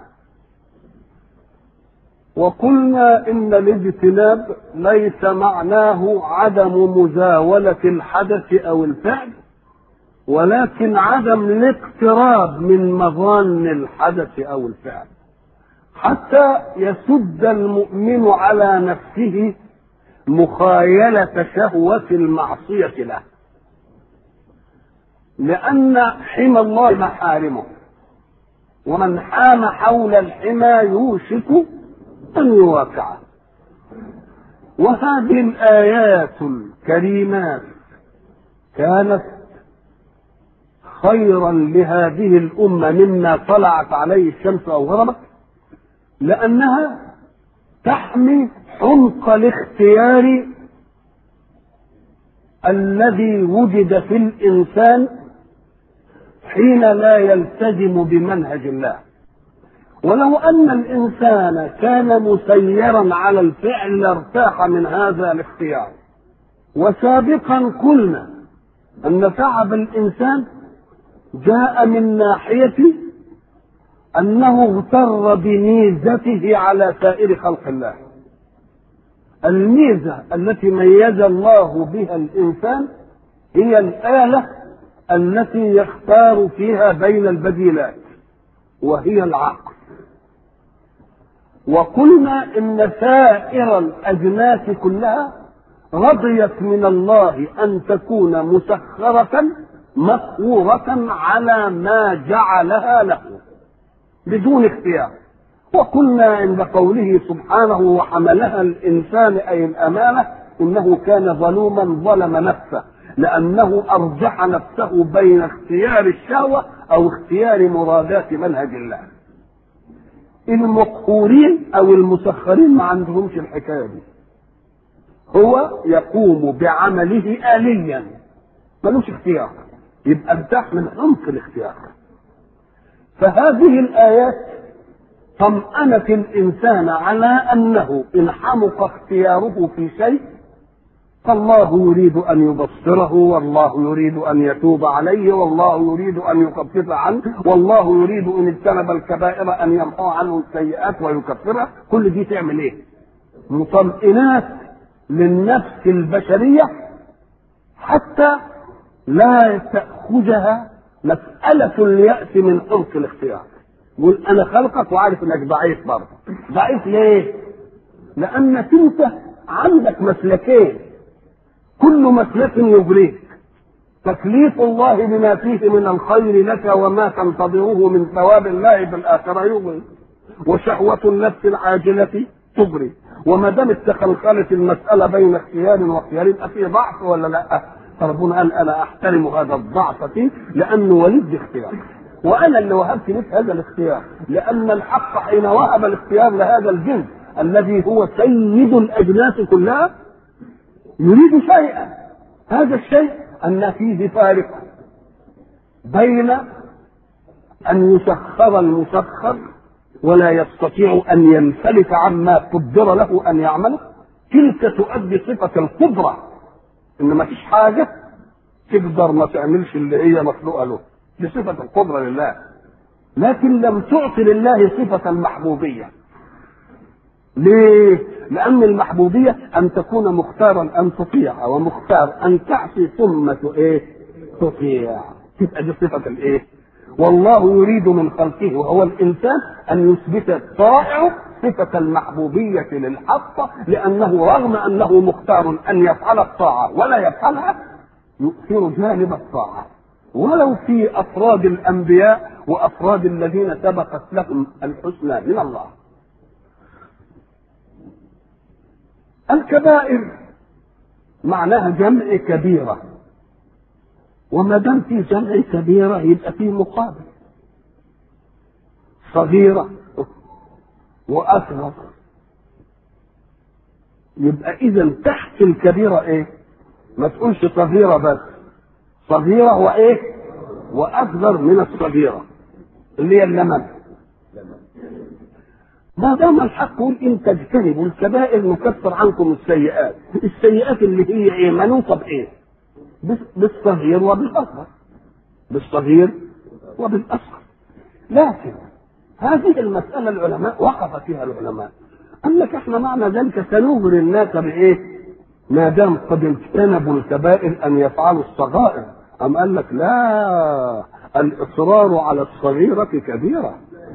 وقلنا إن الاجتناب ليس معناه عدم مزاولة الحدث أو الفعل، ولكن عدم الاقتراب من مظان الحدث أو الفعل، حتى يسد المؤمن على نفسه مخايلة شهوة المعصية له، لأن حمى الله محارمه، ومن حام حول الحمى يوشك أن يواقعه. وهذه الآيات الكريمات كانت خيرا لهذه الأمة مما طلعت عليه الشمس أو غربت، لأنها تحمي حمق الاختيار الذي وجد في الإنسان حين لا يلتزم بمنهج الله. ولو أن الإنسان كان مسيرا على الفعل لارتاح من هذا الاختيار. وسابقا قلنا أن تعب الإنسان جاء من ناحية أنه اغتر بميزته على سائر خلق الله. الميزة التي ميز الله بها الإنسان هي الآلة التي يختار فيها بين البديلات، وهي العقل. وقلنا إن سائر الأجناس كلها رضيت من الله أن تكون مسخرة مقهورة على ما جعلها له بدون اختيار. وقلنا عند قوله سبحانه وحملها الإنسان أي الأمانة إنه كان ظلوما ظلم نفسه، لأنه أرجح نفسه بين اختيار الشهوة أو اختيار مرادات منهج الله. المقهورين أو المسخرين ما عندهمش الحكاية دي، هو يقوم بعمله آليا ملوش اختيار، يبقى ارتاح من عمق الاختيار. فهذه الآيات طمأنت الإنسان على أنه إن حمق اختياره في شيء فالله يريد أن يبصره، والله يريد أن يتوب عليه، والله يريد أن يخفف عنه، والله يريد إن اجتنب الكبائر أن يمحو عنه السيئات ويكفرها. كل دي تعمل إيه؟ مطمئنات للنفس البشرية حتى لا تأخذها مسألة اليأس من عمق الاختيار. يقول أنا خلقك وعارف إنك ضعيف برضه. ضعيف ليه؟ لأنك أنت عندك مسلكين، كل مسلك يغريك. تكليف الله بما فيه من الخير لك وما تنتظره من ثواب الله بالآخرة يغري، وشهوة النفس العاجلة تغري. وما دامت تخلخلت المسألة بين اختيار واختيار يبقى فيه ضعف ولا لا؟ فربنا قال أنا أحترم هذا الضعف فيه لأنه ولد اختيار، وأنا اللي وهبت لك هذا الاختيار، لأن الحق حين وهب الاختيار لهذا الجنس الذي هو سيد الأجناس كلها يريد شيئا، هذا الشيء أن فيه فارق بين أن يسخر المسخر ولا يستطيع أن ينفلت عما قدر له أن يعمله، تلك تؤدي صفة القدرة، إن ما فيش حاجة تقدر ما تعملش اللي هي مخلوقة له، دي صفة القدرة لله. لكن لم تعطي لله صفة المحبوبية. ليه؟ لأن المحبوبية أن تكون مختارا أن تطيع، ومختار أن تعصي ثم تطيع، تبقى دي صفة الإيه؟ والله يريد من خلقه وهو الإنسان أن يثبت الطائع صفة المحبوبية للحق، لأنه رغم أنه مختار أن يفعل الطاعة ولا يفعلها يؤثر جانب الطاعة، ولو في أفراد الأنبياء وأفراد الذين سبقت لهم الحسنى من الله. الكبائر معناها جمع كبيرة، وما دام في جمع كبيرة يبقى في مقابل صغيرة وأصغر، يبقى إذا تحت الكبيرة إيه؟ ما تقولش صغيرة بس، صغيرة وإيه؟ وأصغر من الصغيرة اللي هي اللمم. ما دام الحق يقول إن تجتنبوا الكبائر نكفر عنكم السيئات، السيئات اللي هي إيه؟ منوطة بإيه؟ بالصغير وبالأصغر، بالصغير وبالأصغر. لكن هذه المسألة العلماء وقف فيها العلماء، قال لك احنا معنى ذلك سنغري الناس بإيه؟ ما دام قد اجتنبوا الكبائر أن يفعلوا الصغائر. أم قال لك لا، الإصرار على الصغيرة كبيرة،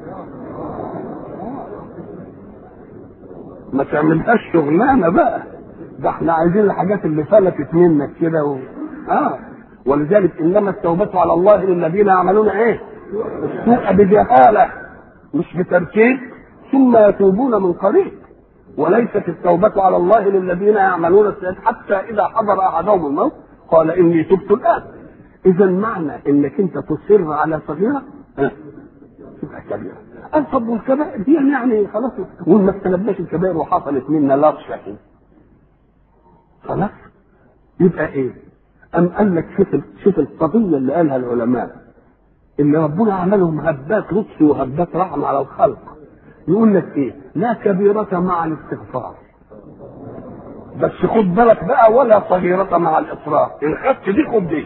ما تعملهاش شغلانة بقى، ده احنا عايزين الحاجات اللي فلتت منك كده ولذلك إنما التوبة على الله للذين يعملون إيه؟ السوء بجهالة مش بتركيب ثم يتوبون من قريب، وليست التوبة على الله للذين يعملون السيئات حتى إذا حضر أحدهم الموت قال إني تبت الآن. إذا معنى إنك أنت تصر على صغيرة تبقى كبيرة. الفضل والكبائر دي يعني خلاص، وما استلبناش الكبائر وحصلت منا لطشة خلاص يبقى إيه؟ أم قال لك شوف القضية اللي قالها العلماء اللي ربنا عملهم هبات لطف وهبات رحمة على الخلق، يقول لك إيه؟ لا كبيرة مع الاستغفار، بس خد بالك بقى، ولا صغيرة مع الإصرار، إن خدت دي خد دي،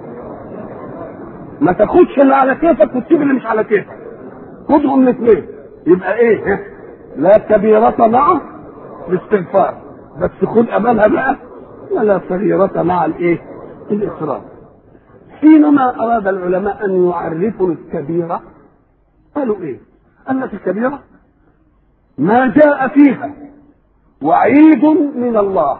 ما تاخدش اللي على كيفك وتسيب اللي مش على كيفك، خدهم الاثنين، يبقى إيه؟ لا كبيرة مع الاستغفار، بس خد أمانها بقى، ولا صغيرة مع الإيه؟ الإصرار. حينما أراد العلماء أن يعرفوا الكبيرة قالوا إيه؟ قال لك الكبيرة ما جاء فيها وعيد من الله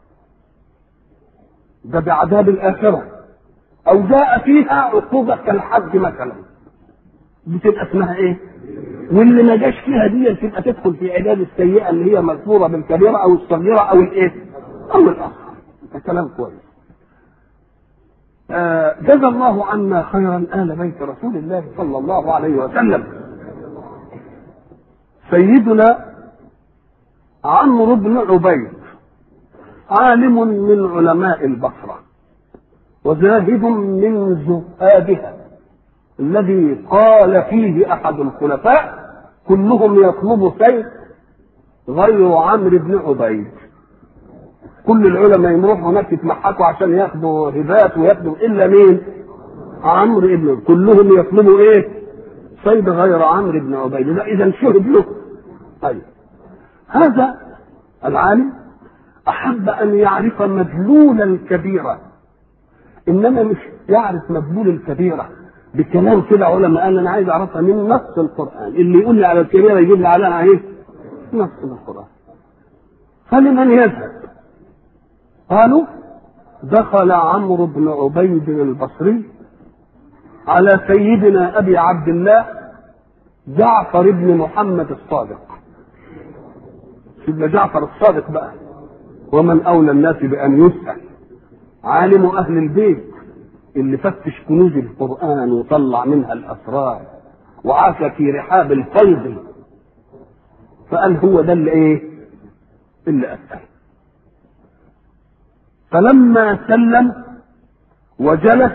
ده بعذاب الآخرة، أو جاء فيها عقوبة كالحد مثلا، بتبقى اسمها إيه؟ واللي ما جاش فيها دي تبقى تدخل في عداد السيئة اللي هي مذكورة بالكبيرة أو الصغيرة أو الإيه؟ أو الأصغر. كلام كويس. جزا الله عنا خيرا آل بيت رسول الله صلى الله عليه وسلم. سيدنا عمرو بن عبيد عالم من علماء البصرة وزاهد من زهادها، الذي قال فيه أحد الخلفاء كلهم يطلب سيف غير عمرو بن عبيد. كل العلماء يروحوا هناك يتمحكوا عشان ياخدوا هبات وياخدوا الا مين؟ عمرو بن، كلهم يطلبوا ايه؟ صيد غير عمرو بن عبيد. لا اذا شهد له. طيب هذا العالم احب ان يعرف مدلول الكبيره، انما مش يعرف مدلول الكبيره بكلام كده علماء قال انا عايز اعرفها من نص القران، اللي يقول لي على الكبيره يجيب لي عليها ايه؟ نص القران. فلمن يذهب؟ قالوا دخل عمرو بن عبيد البصري على سيدنا أبي عبد الله جعفر بن محمد الصادق. سيدنا جعفر الصادق بقى ومن أولى الناس بأن يسأل، عالم أهل البيت اللي فتش كنوز القرآن وطلع منها الأسرار وعاش في رحاب الفيض، فقال هو ده اللي إيه؟ اللي أسأل. فلما سلم وجلس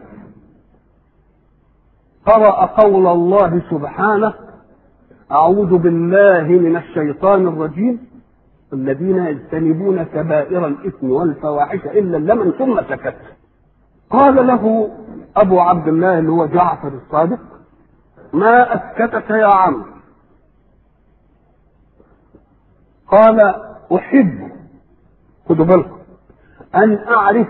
قرأ قول الله سبحانه: أعوذ بالله من الشيطان الرجيم، الذين يجتنبون كبائر الإثم والفواحش إلا اللمم ثم سكت. قال له أبو عبد الله اللي هو جعفر الصادق: ما أسكتك يا عم؟ قال: أحب، خدوا بالكم، أن أعرف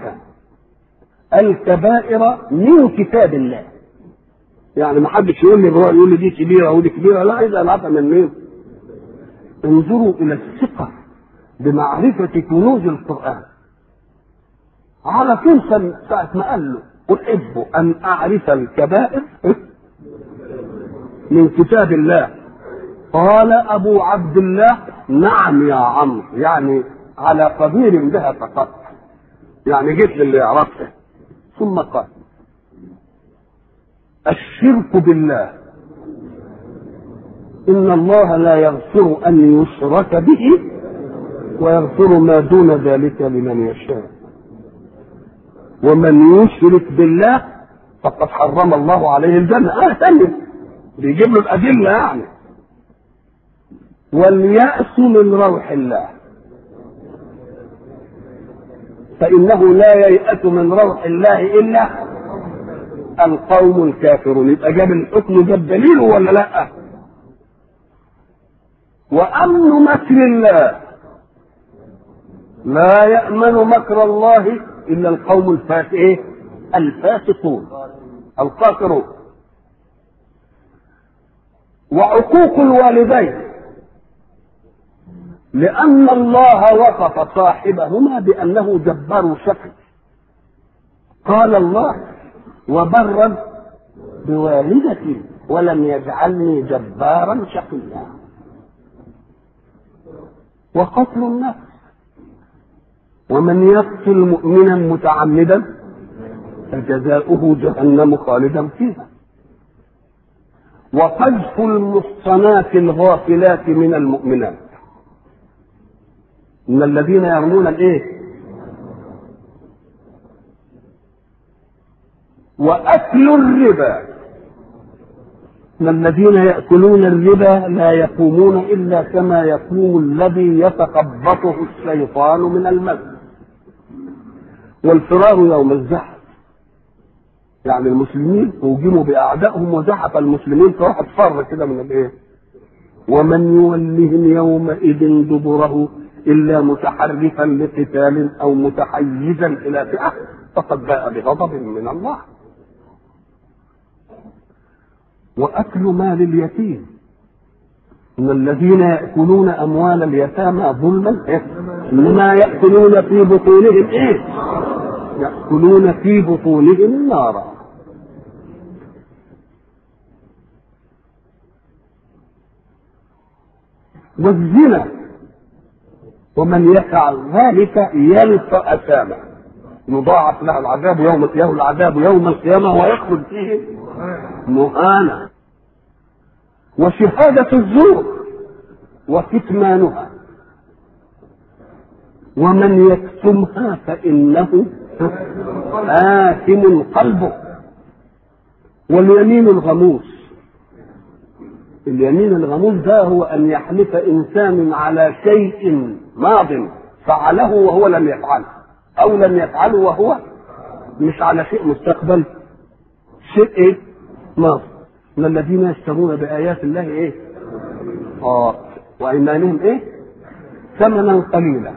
الكبائر من كتاب الله. يعني ما حدش يقول لي دي كبيرة ودي كبيرة، لا، إذا العفة من مين؟ انظروا إلى الثقة بمعرفة كنوز القرآن. على طول ساعة ما قال له: أحب أن أعرف الكبائر من كتاب الله. قال أبو عبد الله: نعم يا عمرو، يعني على قدير بها فقط، يعني جيت للي يعرفه. ثم قال: الشرك بالله، إن الله لا يغفر أن يشرك به ويغفر ما دون ذلك لمن يشاء، ومن يشرك بالله فقد حرم الله عليه الجنة. ثاني بيجيب له الأدلة يعني. واليأس من روح الله، فإنه لا ييأس من روح الله إلا القوم الكافرون. يبقى جاب الحكم، جاب دليله ولا لا؟ وأمن مكر الله، لا يأمن مكر الله إلا القوم الفاسقون الكافرون. وعقوق الوالدين، لأن الله وصف صاحبهما بأنه جبار شقي. قال الله: وبرا بوالدتي ولم يجعلني جبارا شقيا. وقتل النفس، ومن يقتل مؤمنا متعمدا فجزاؤه جهنم خالدا فيها. وقذف المحصنات الغافلات من المؤمنات، من الذين يرمون وأكل الربا، من الذين يأكلون الربا لا يقومون إلا كما يقوم الذي يتخبطه الشيطان من المس. والفرار يوم الزحف، يعني المسلمين هوجموا بأعدائهم وزحف المسلمين فواحد فر كده من ومن يولهم يومئذ دبره إلا متحرفا لقتال أو متحيزا إلى فئة فقد باء بغضب من الله. وأكل مال اليتيم، إن الذين يأكلون أموال اليتامى ظلما إنما يأكلون في بطونهم يأكلون في بطونهم نارا. والزنا، ومن يفعل ذلك يلقى أثاما يضاعف له العذاب يوم القيامة ويخلد فيه مهانا. وشهادة الزور وكتمانها، ومن يكتمها فإنه آثم قلبه. واليمين الغموس، اليمين الغموس ده هو أن يحلف إنسان على شيء ماض فعله وهو لم يفعله، أو لم يفعله وهو مش على شيء مستقبل، شيء ماض. من الذين يشترون بآيات الله وأيمانهم ثمنا قليلا.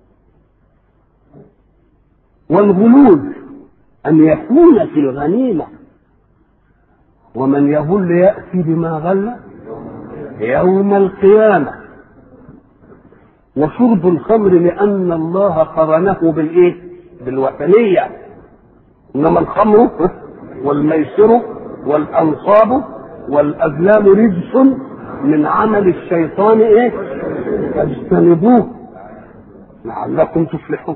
والغلول أن يكون في الغنيمة، ومن يغل يأتي بما غل يوم القيامة. وشرب الخمر لأن الله قرنه بالوثنية، إنما الخمر والميسر والأنصاب والأزلام رجس من عمل الشيطان فاجتنبوه لعلكم تفلحون.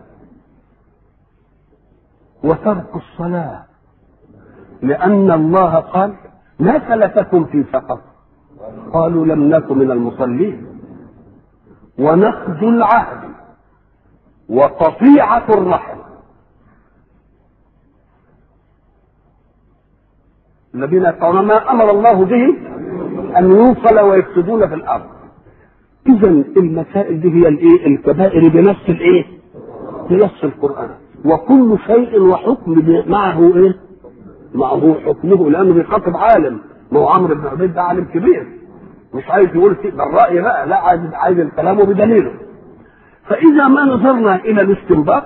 وترك الصلاة، لأن الله قال: ما سلككم في سقر؟ قالوا: لم نكن من المصلين. ونقض العهد، وقطيعة الرحم. الذين يقطعون ما امر الله به ان يوصل ويفسدون في الارض. اذا المسائل دي هي الايه؟ الكبائر بنفس الايه؟ بنفس القران. وكل شيء وحكم معه ايه؟ معه حكمه، لانه بيخاطب عالم. ما هو عمرو بن عبيد ده عالم كبير، مش عايز يقول بالراي بقى، لا، عايز الكلام بدليله. فاذا ما نظرنا الى الاستنباط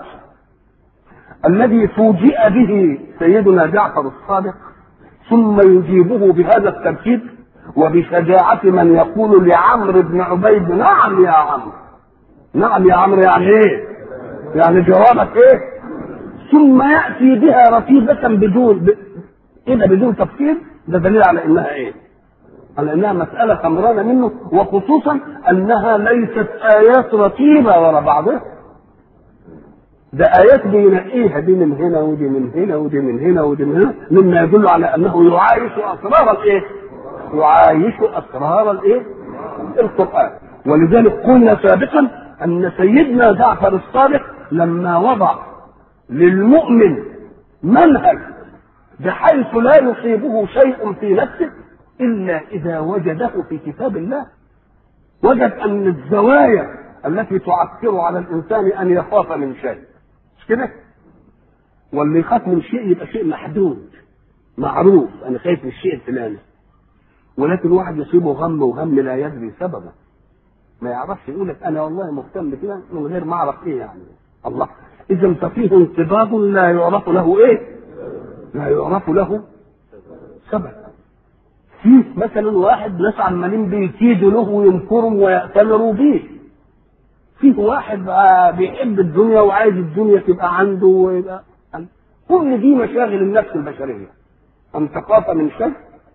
الذي فوجئ به سيدنا جعفر الصادق ثم يجيبه بهذا التركيب وبشجاعة من يقول لعمرو بن عبيد نعم يا عمرو، نعم يا عمرو، يعني ايه؟ يعني جوابك ايه؟ ثم يأتي بها رتيبة بدون تفكير، ده دليل على انها ايه؟ على انها مسألة خمرانة منه، وخصوصا انها ليست ايات رتيبة ورا بعضها، ده ايات بينقيها، دي من هنا ودي من هنا ودي من هنا ودي من هنا، مما يدل على انه يعايش اسرار الايه؟ يعايش اسرار الايه؟ القران. ولذلك قلنا سابقا ان سيدنا جعفر الصادق لما وضع للمؤمن منهج بحيث لا يصيبه شيء في نفسه الا اذا وجده في كتاب الله، وجد ان الزوايا التي تعكر على الانسان ان يخاف من شيء، مش كده؟ واللي يخاف من شيء يبقى شيء محدود معروف، انا خايف من الشيء الفلاني. ولكن واحد يصيبه غم وهم لا يدري سببه، ما يعرفش، يقول لك انا والله مهتم كده من غير ما اعرف ايه يعني. الله، اذا ففيه انقباض لا يعرف له ايه؟ لا يعرف له سبب. فيه مثلا واحد ناس عمالين بيكيدوا له وينكروا ويأتمروا به. فيه واحد بيحب الدنيا وعايز الدنيا تبقى عنده ويبقى كل دي مشاغل النفس البشرية. أن تخاف من شيء،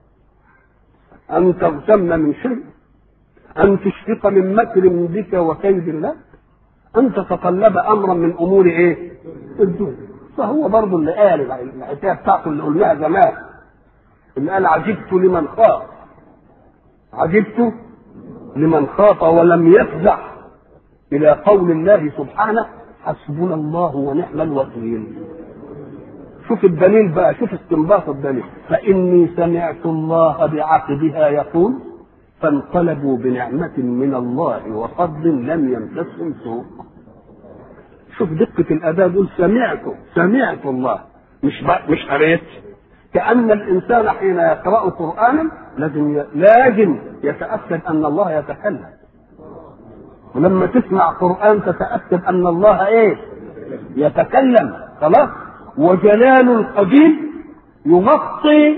أن تغتم من شيء، أن تشفق من مكر بك وكيد الله، أن تتطلب أمرا من أمور إيه؟ الدنيا. فهو برضه اللي قال الحكاية بتاعته اللي قلناها زمان، اللي قال عجبت لمن خاف، عجبت لمن خاف ولم يفزع إلى قول الله سبحانه حسبنا الله ونعم الوكيل. شوف الدليل بقى، شوف استنباط الدليل. فإني سمعت الله بعقبها يقول فانقلبوا بنعمة من الله وفضل لم يمسسهم سوء. شوف دقة الأداء، يقول سمعت الله، مش قريت. كأن الإنسان حين يقرأ قرآنا لازم يتأكد أن الله يتكلم. ولما تسمع قرآن تتأكد أن الله إيه؟ يتكلم. خلاص. وجلال القديم يغطي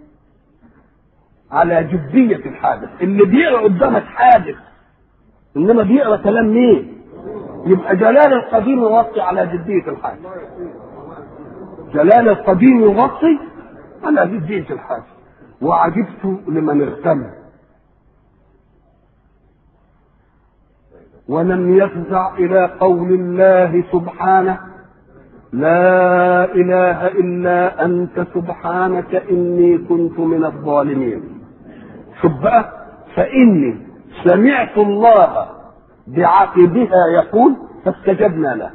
على جدية الحادث. اللي بيقرأ قدامك حادث إنما بيقرأ كلام مين؟ يبقى جلال القديم يغطي على جدية الحادث. جلال القديم يغطي على جدية الحادث. وعجبت لمن اغتم ولم يفزع إلى قول الله سبحانه لا إله إلا أنت سبحانك إني كنت من الظالمين. شوف بقى، فإني سمعت الله بعقبها يقول فاستجبنا له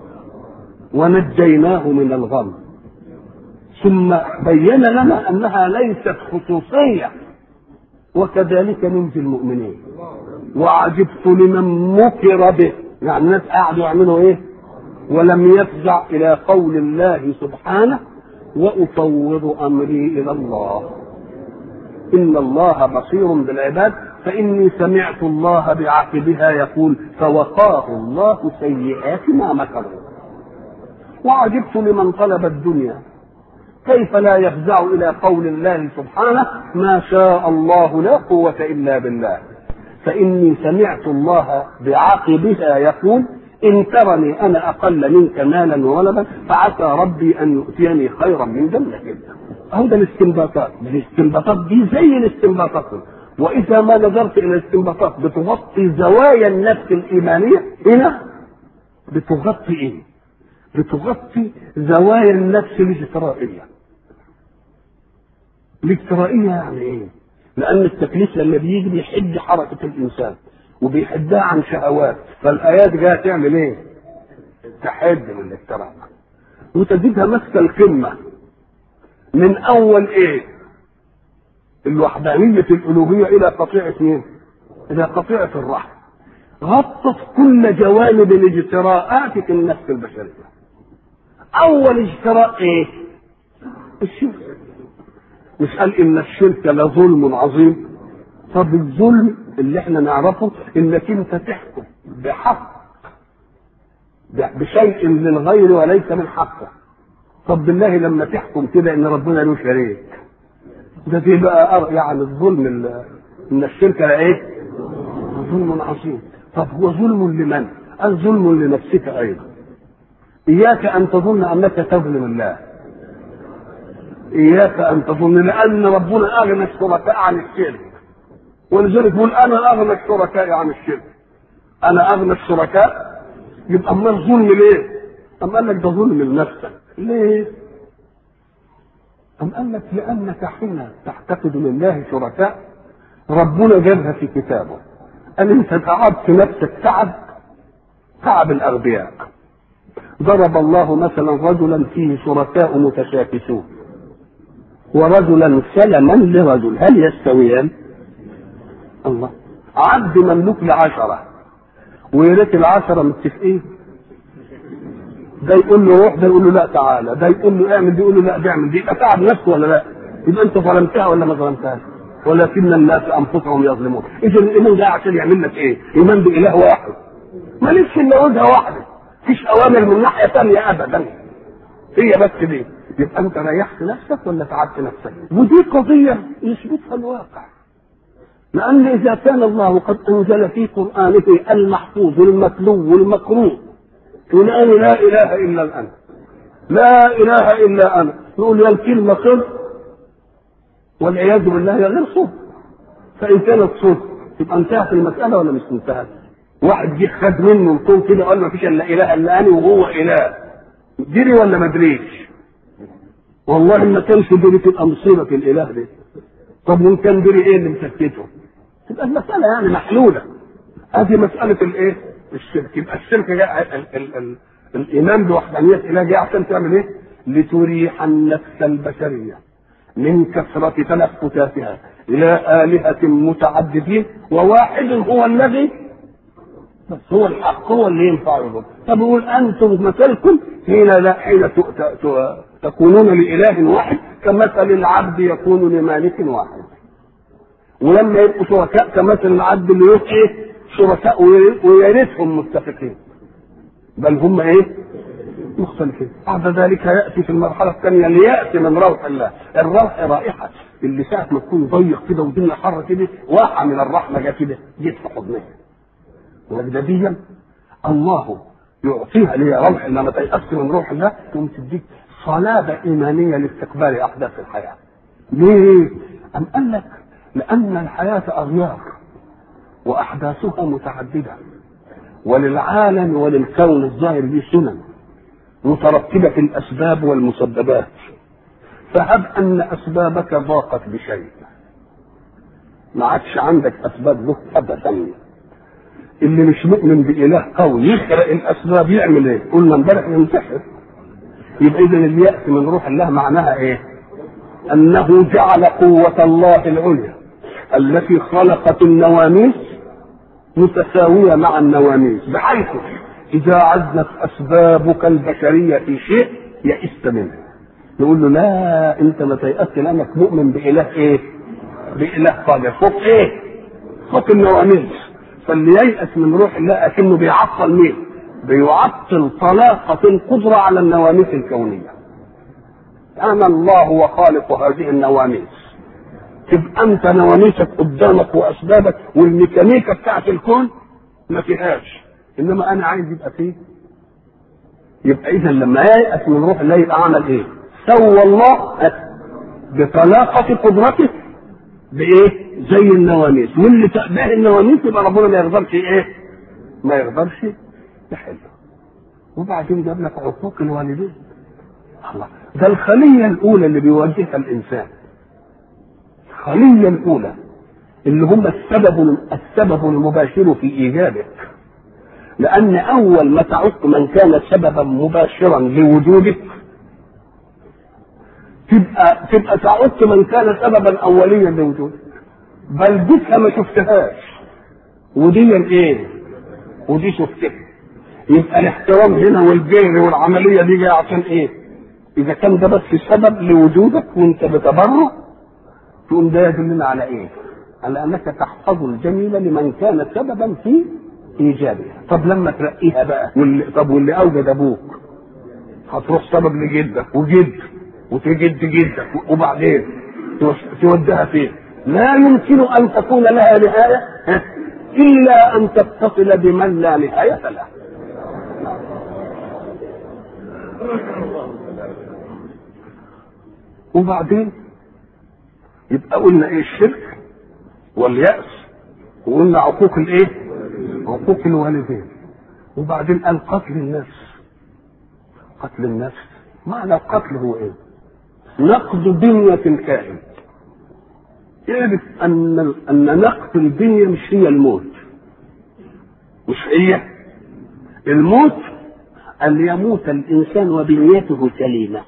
ونجيناه من الغم. ثم بين لنا أنها ليست خصوصية، وكذلك ننجي المؤمنين. وعجبت لمن مكر به، يعني الناس قاعدوا يعملوا ايه؟ ولم يفزع الى قول الله سبحانه وافوض امري الى الله ان الله بصير بالعباد. فاني سمعت الله بعقبها يقول فوقاه الله سيئات ما مكروا. وعجبت لمن طلب الدنيا كيف لا يفزع الى قول الله سبحانه ما شاء الله لا قوة الا بالله. فإني سمعت الله بعقبها يقول إن ترني أنا أقل منك مالا وولدا فعسى ربي أن يؤتيني خيرا من جنتك. هذا الاستنباطات، الاستنباطات دي زي الاستنباطات. وإذا ما نظرت إلى الاستنباطات بتغطي زوايا النفس الإيمانية، هنا بتغطي إيه؟ بتغطي زوايا النفس الاجترائية. الاجترائية يعني إيه؟ لأن التكليف لما بيجي بيحد حركة الإنسان وبيحدها عن شهوات، فالآيات جاية تعمل إيه؟ تحد بالافتراق، وتجدها ماسكه القمه من اول ايه؟ الوحدانيه الالوهيه الى قطيعه مين؟ الى قطيعه الرحم. غطت كل جوانب الاجتراءات في النفس البشريه. اول اجتراء ايه؟ الشرك. مش قال ان الشرك لظلم عظيم؟ طب الظلم اللي احنا نعرفه انك انت تحكم بحق بشيء للغير وليس من حقه. طب بالله لما تحكم كده ان ربنا له شريك، ده في بقى يعني الظلم ان الشرك ايه؟ ظلم عظيم. طب هو ظلم لمن؟ قال ظلم لنفسك ايضا. اياك ان تظن انك تظلم الله، اياك ان تظن، لان ربنا اغنى الشركاء عن الشرك، ولذلك يقول انا اغنى الشركاء عن الشرك. انا اغنى الشركاء، يبقى امال ظلم ليه؟ ام قال لك ده ظلم لنفسك. ليه؟ ام قال لك لانك حين تعتقد لله شركاء ربنا جابها في كتابه، قال انت تعبت نفسك تعب الاغبياء. ضرب الله مثلا رجلا فيه شركاء متشاكسون ورجلا سلما لرجل، هل يستويان؟ الله. عبد مملوك ل10 ويا ريت ال10 متفقين، ده يقول له روح، ده يقول له لا تعالى، ده يقول له اعمل، ده يقول له لا تعمل، دي يبقى تعب نفسه ولا لا؟ يبقى انت ظلمتها ولا ما ظلمتهاش؟ ولكن الناس انفسهم يظلمون. اذا الايمان ده عشان يعمل لك ايه؟ ايمان باله واحد، مالكش الا وجهه واحده، مفيش اوامر من ناحيه ثانيه ابدا، هي بس دي. يبقى انت ريحت نفسك ولا تعبت نفسك؟ ودي قضيه يثبتها الواقع. لأن إذا كان الله قد أنزل في قرآنه المحفوظ المتلو والمقروء تقول أنا لا إله إلا أنا، لا إله إلا أنا، نقول يا الكلمة صدق والعياذ بالله يا غير صدق. فإن كانت صدق تبقى انتهت المسألة ولا مش انتهت؟ واحد جه خد منه الكون كده وقال ما فيش إلا إله إلا أنا وهو إله، دري ولا ما دريش؟ والله ما كانش دري تبقى مصيبة الإله دي. طب وإن كان دري إيه اللي مسكته؟ تبقى المسألة يعني محلولة. هذه مسألة الايه؟ الشرك. يبقى الشرك جاء الإيمان بوحدانية الله جاء عشان تعمل ايه؟ لتريح النفس البشرية من كثرة تلفتاتها إلى آلهة متعددين وواحد هو الذي بس هو الحق، هو اللي ينفع يضر. طب يقول أنتم مثلكم حين تكونون لإله واحد كمثل العبد يكون لمالك واحد. ولما يبقوا شركاء كمثل العبد اللي يبقى ايه؟ شركاء ويا ريتهم متفقين، بل هم ايه؟ مختلفين. بعد ذلك ياتي في المرحله الثانيه لياتي من روح الله. الروح رائحه اللي ساعه ما تكون ضيق كده والدنيا حر كده واقعه من الرحمه جت كده جت في حضنها. وجديا الله يعطيها لي روح لما تيأس من روح الله تقوم تديك صلابه ايمانيه لاستقبال احداث الحياه. ليه؟ أم قال لك لأن الحياة أغيار وأحداثها متعددة، وللعالم وللكون الظاهر دي سنن مترتبة في الأسباب والمسببات. فهب أن أسبابك ضاقت بشيء، ما عادش عندك أسباب له أبدا. اللي مش مؤمن بإله قوي يخرق الأسباب يعمل إيه؟ قلنا امبارح ينتحر. يبقى إذا اليأس من روح الله معناها إيه؟ أنه جعل قوة الله العليا التي خلقت النواميس متساوية مع النواميس، بحيث إذا عزت أسبابك البشرية في شيء يئست منه. نقول له لا أنت ما تيأست لأنك مؤمن بإله إيه؟ بإله قادر فوق إيه؟ فوق النواميس. فاللي ييأس من روح الله أكنه بيعطل مين؟ بيعطل طلاقة القدرة على النواميس الكونية. أنا الله وخالق هذه النواميس. تبقى أنت نواميسك قدامك وأسبابك والميكانيكا بتاعت الكون ما فيهاش، إنما أنا عايز يبقى فيه. يبقى إذا لما ييأس من روح الله يبقى عمل إيه؟ سوى الله بطلاقة قدرته بإيه؟ زي النواميس، واللي تأبه النواميس يبقى ربنا ما يقدرش إيه؟ ما يقدرش يحله. وبعدين جاب لك عقوق الوالدين. الله، ده الخلية الأولى اللي بيواجهها الإنسان، الخلية الأولى اللي هم السبب المباشر في إيجابك. لأن أول ما تعق من كان سببا مباشرا لوجودك تبقى تعق من كان سببا أوليا لوجودك، بل ديك ما شفتهاش ودي ايه ودي شفتها. يبقى الاحترام هنا والجير والعملية دي جاية عشان ايه؟ إذا كان ده بس سبب لوجودك وأنت بتبرع تقوم ده يدلنا على ايه؟ على أنك تحفظ الجميل لمن كان سببا في إيجابها. طب لما ترقيها بقى واللي أوجد أبوك هتروح سبب لجدك وجد وتجد جدك وبعدين تودها فين؟ لا يمكن أن تكون لها نهاية إلا أن تتصل بمن لا نهاية له. وبعدين يبقى قلنا ايه؟ الشرك واليأس، وقلنا عقوق الايه؟ عقوق الوالدين. وبعدين قال قتل النفس. قتل النفس معنى القتل هو ايه؟ نقض بنية الكائن. يعرف ان نقض البنية مش هي الموت، مش هي الموت ان يموت الانسان وبنيته سليمة.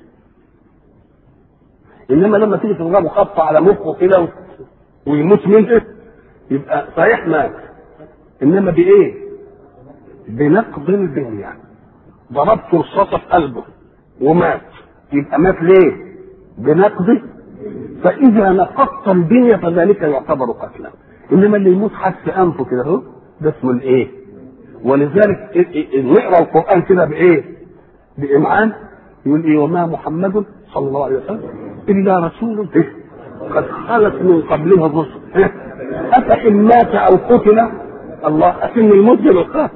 انما لما تيجي تضربه خبطة على مخه كده ويموت منه يبقى صحيح مات، انما بايه؟ بنقض البنية. ضربت رصاصة في قلبه ومات، يبقى مات ليه؟ بنقض. فاذا نقضت البنية فذلك يعتبر قتلا. انما اللي يموت حس انفه كده اهو ده اسمه الايه؟ ولذلك نقرا القران كده بايه؟ بامعان. يقول ايه؟ وما محمد صلى الله عليه وسلم الا رسول قد خلت من قبله الرسل افإن مات او قتل. الله أكن الموت بالقتل.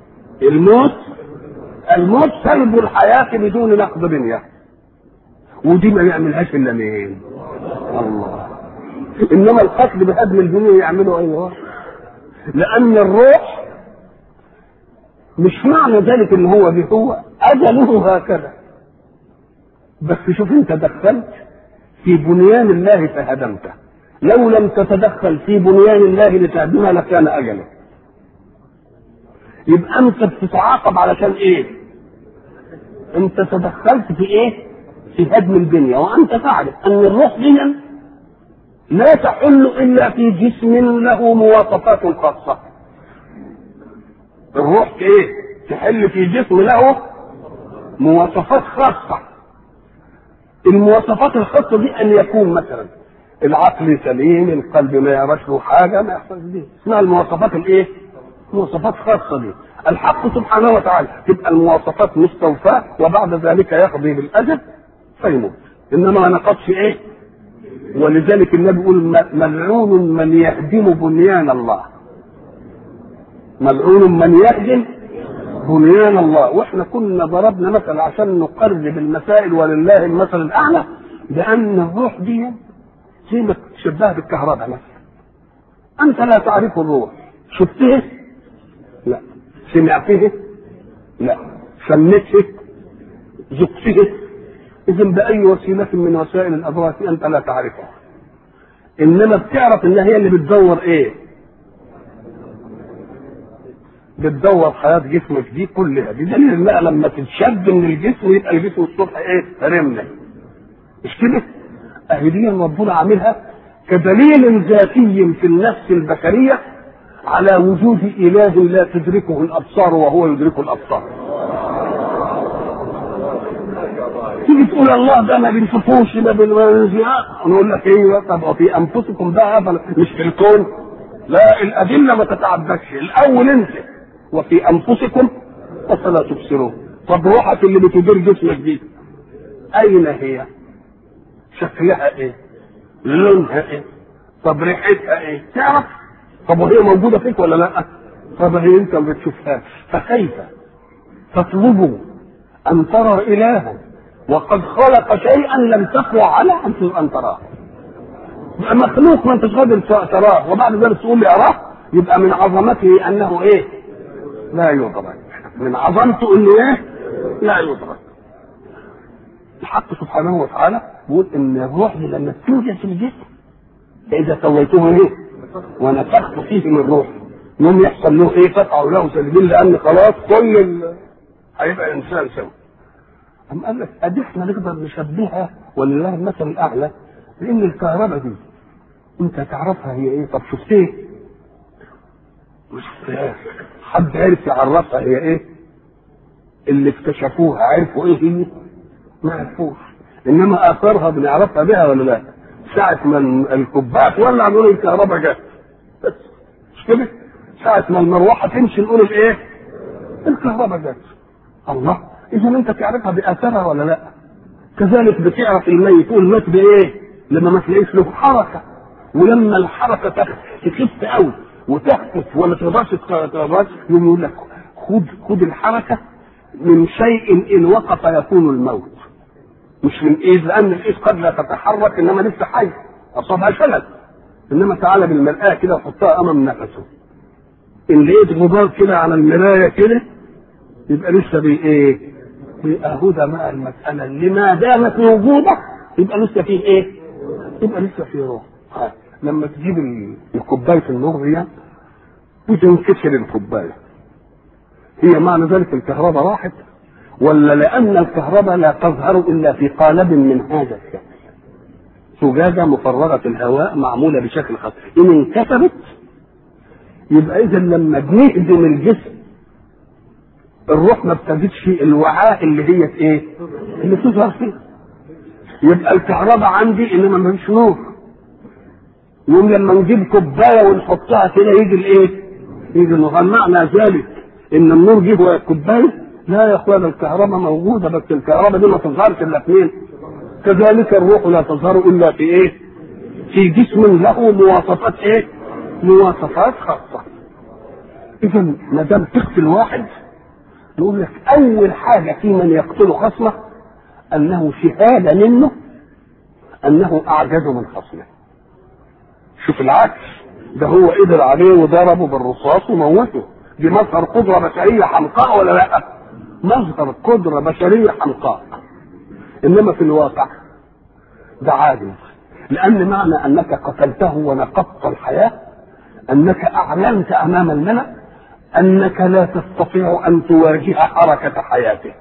الموت سلب الحياة بدون نقض بنية، ودي ما يعملهاش الا مين؟ الله. انما القتل بهدم البنية يعمله ايوه، لان الروح مش معنى ذلك ان هو به هو اجله هكذا. بس شوف انت دخلت في بنيان الله فهدمته، لو لم تتدخل في بنيان الله لتهدمه لكان اجله. يبقى انت بتتعاقب علشان ايه؟ انت تدخلت في ايه؟ في هدم البنية، وانت تعرف ان الروح دي لا تحل الا في جسم له مواصفات خاصة. الروح ايه؟ تحل في جسم له مواصفات خاصة. المواصفات الخاصة دي ان يكون مثلا العقل سليم، القلب ما يراش له حاجة، ما يحصل دي اسمها المواصفات الايه؟ مواصفات خاصة دي. الحق سبحانه وتعالى تبقى المواصفات مستوفاة وبعد ذلك يقضي بالأجل فيموت، إنما ما نقضش إيه؟ ولذلك النبي يقول ملعون من يهدم بنيان الله. ملعون من يهدم بنيان الله. واحنا كنا ضربنا مثل عشان نقرب المسائل ولله المثل الأعلى، بأن الروح دي زي ما تشبهها بالكهرباء مثلا. أنت لا تعرف الروح، شفته؟ لا. سمعته؟ لا. سمته؟ ذقته؟ إذن بأي وسيلة من وسائل الأدراك أنت لا تعرفها، إنما بتعرف إن هي اللي بتدور إيه؟ بتدور حياة جسمك دي كلها. دي دليل إنها لما تتشد من الجسم يبقى الجسم الصبح إيه؟ رملة. مش كده؟ أهي دي ربنا عاملها كدليل ذاتي في النفس البشرية على وجود إله لا تدركه الأبصار وهو يدرك الأبصار. تيجي تقول الله ده ما بنشوفوش ده بالمنزلات، نقول لك ايوه. طب في انفسكم بقى مش في الكون؟ لا، الادله ما تتعدكش. الاول انت وفي انفسكم افلا تبصرون. طب روحك اللي بتدير جسمك دي اين هي؟ شكلها ايه؟ لونها ايه؟ طب ريحتها ايه؟ تعرف؟ طب وهي موجوده فيك ولا لا؟ طب هي انت ما بتشوفهاش، فكيف تطلب ان ترى الها وقد خلق شيئا لم تقوى على ان تراه؟ يبقى مخلوق ما انتش قادر تراه وبعد ذلك تقول لي اراه، يبقى من عظمته انه ايه؟ لا يدرك. من عظمته انه ايه؟ لا يدرك. الحق سبحانه وتعالى يقول ان الروح لما توجد في الجسم فاذا سويته ايه؟ ونفخت فيه من روح يوم يحصل له ايه؟ فتحوا له سبيل، لان خلاص هيبقى انسان سوي. أم قال لك ادي احنا نقدر نشبهها ولله المثل الاعلى، لان الكهرباء دي انت تعرفها هي ايه؟ طب شفت ايه؟ مش حد عرف يعرفها هي ايه؟ اللي اكتشفوها عرفوا ايه هي؟ ما عرفوش. انما اثارها بنعرفها بها ولا لا؟ ساعة ما الكوبايات ولع نقول الكهرباء جت، بس مش كده؟ ساعة ما المروحة تمشي نقول الايه؟ الكهرباء جت. الله، اذا انت تعرفها باثارها ولا لا؟ كذلك بتعرف الميت، تقول مات بايه؟ لما ما تلاقيش له حركة، ولما الحركة تخف قوي وتخفف ولا تقدرش يقوم يقول لك خد الحركة من شيء ان وقف يكون الموت، مش من ايد، لان الايد قد لا تتحرك انما لسه حي اصابها شلل. انما تعالى بالمرآة كده وحطها امام نفسه، ان لقيت غبار كده على المراية كده يبقى لسه بايه؟ بيبقى هدى مع المسألة اللي ما دامت موجودة يبقى لسه فيه ايه؟ يبقى لسه فيه روح. لما تجيب الكوباية النور دي وتنكسر الكوباية، هي معنى ذلك الكهرباء راحت، ولا لأن الكهرباء لا تظهر إلا في قالب من هذا الشكل، زجاجة مفرغة الهواء معمولة بشكل خاص، إن انكسرت يبقى إذا لما بنهدم الجسم الروح ما بتجدش الوعاء اللي هي ايه؟ اللي تظهر فيه. يبقى الكهرباء عندي انما مفيش نور. يوم لما نجيب كوبايه ونحطها كده يجي الايه؟ يجي النور. معنى ذلك ان النور جه جوه الكوبايه؟ لا يا اخوان، الكهرباء موجوده، بس الكهرباء دي ما تظهرش الا فين؟ كذلك الروح لا تظهر الا في ايه؟ في جسم له مواصفات ايه؟ مواصفات خاصه. اذا ما دام تقتل واحد يقول لك اول حاجه في من يقتل خصمه انه شهاده منه انه اعجز من خصمه. شوف العكس، ده هو قدر عليه وضربه بالرصاص وموته. دي مظهر قدره بشريه حمقاء ولا لا؟ مظهر قدره بشريه حمقاء. انما في الواقع ده عاجز، لان معنى انك قتلته ونقضت الحياه انك اعلنت امام الملأ انك لا تستطيع ان تواجه حركة حياته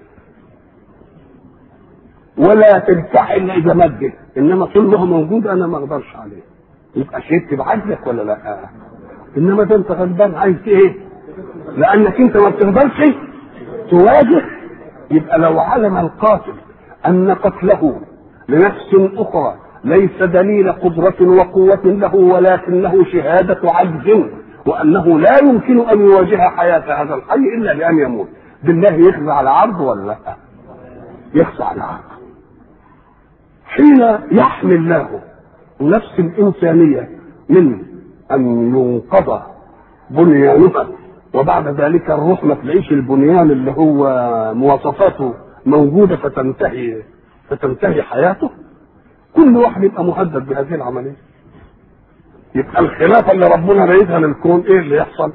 ولا ترتحل اذا مد، انما طول ما هو موجود انا ما اقدرش عليه. يبقى شهدت بعجزك ولا لا؟ انما ده انت غلبان عايز ايه؟ لانك انت ما بتقدرش تواجه. يبقى لو علم القاتل ان قتله لنفس اخرى ليس دليل قدرة وقوة له، ولكنه شهادة عجز، وانه لا يمكن ان يواجه حياة هذا الحي الا بان يموت، بالله يخزى على عرض ولا لا؟ يخزى على عرض. حين يحمي الله نفس الانسانية من ان ينقضى بنيانها وبعد ذلك الروح ما تلاقيش البنيان اللي هو مواصفاته موجودة فتنتهي حياته، كل واحد يبقى مهدد بهذه العملية. يبقى الخلافة اللي ربنا رايدها للكون ايه اللي يحصل؟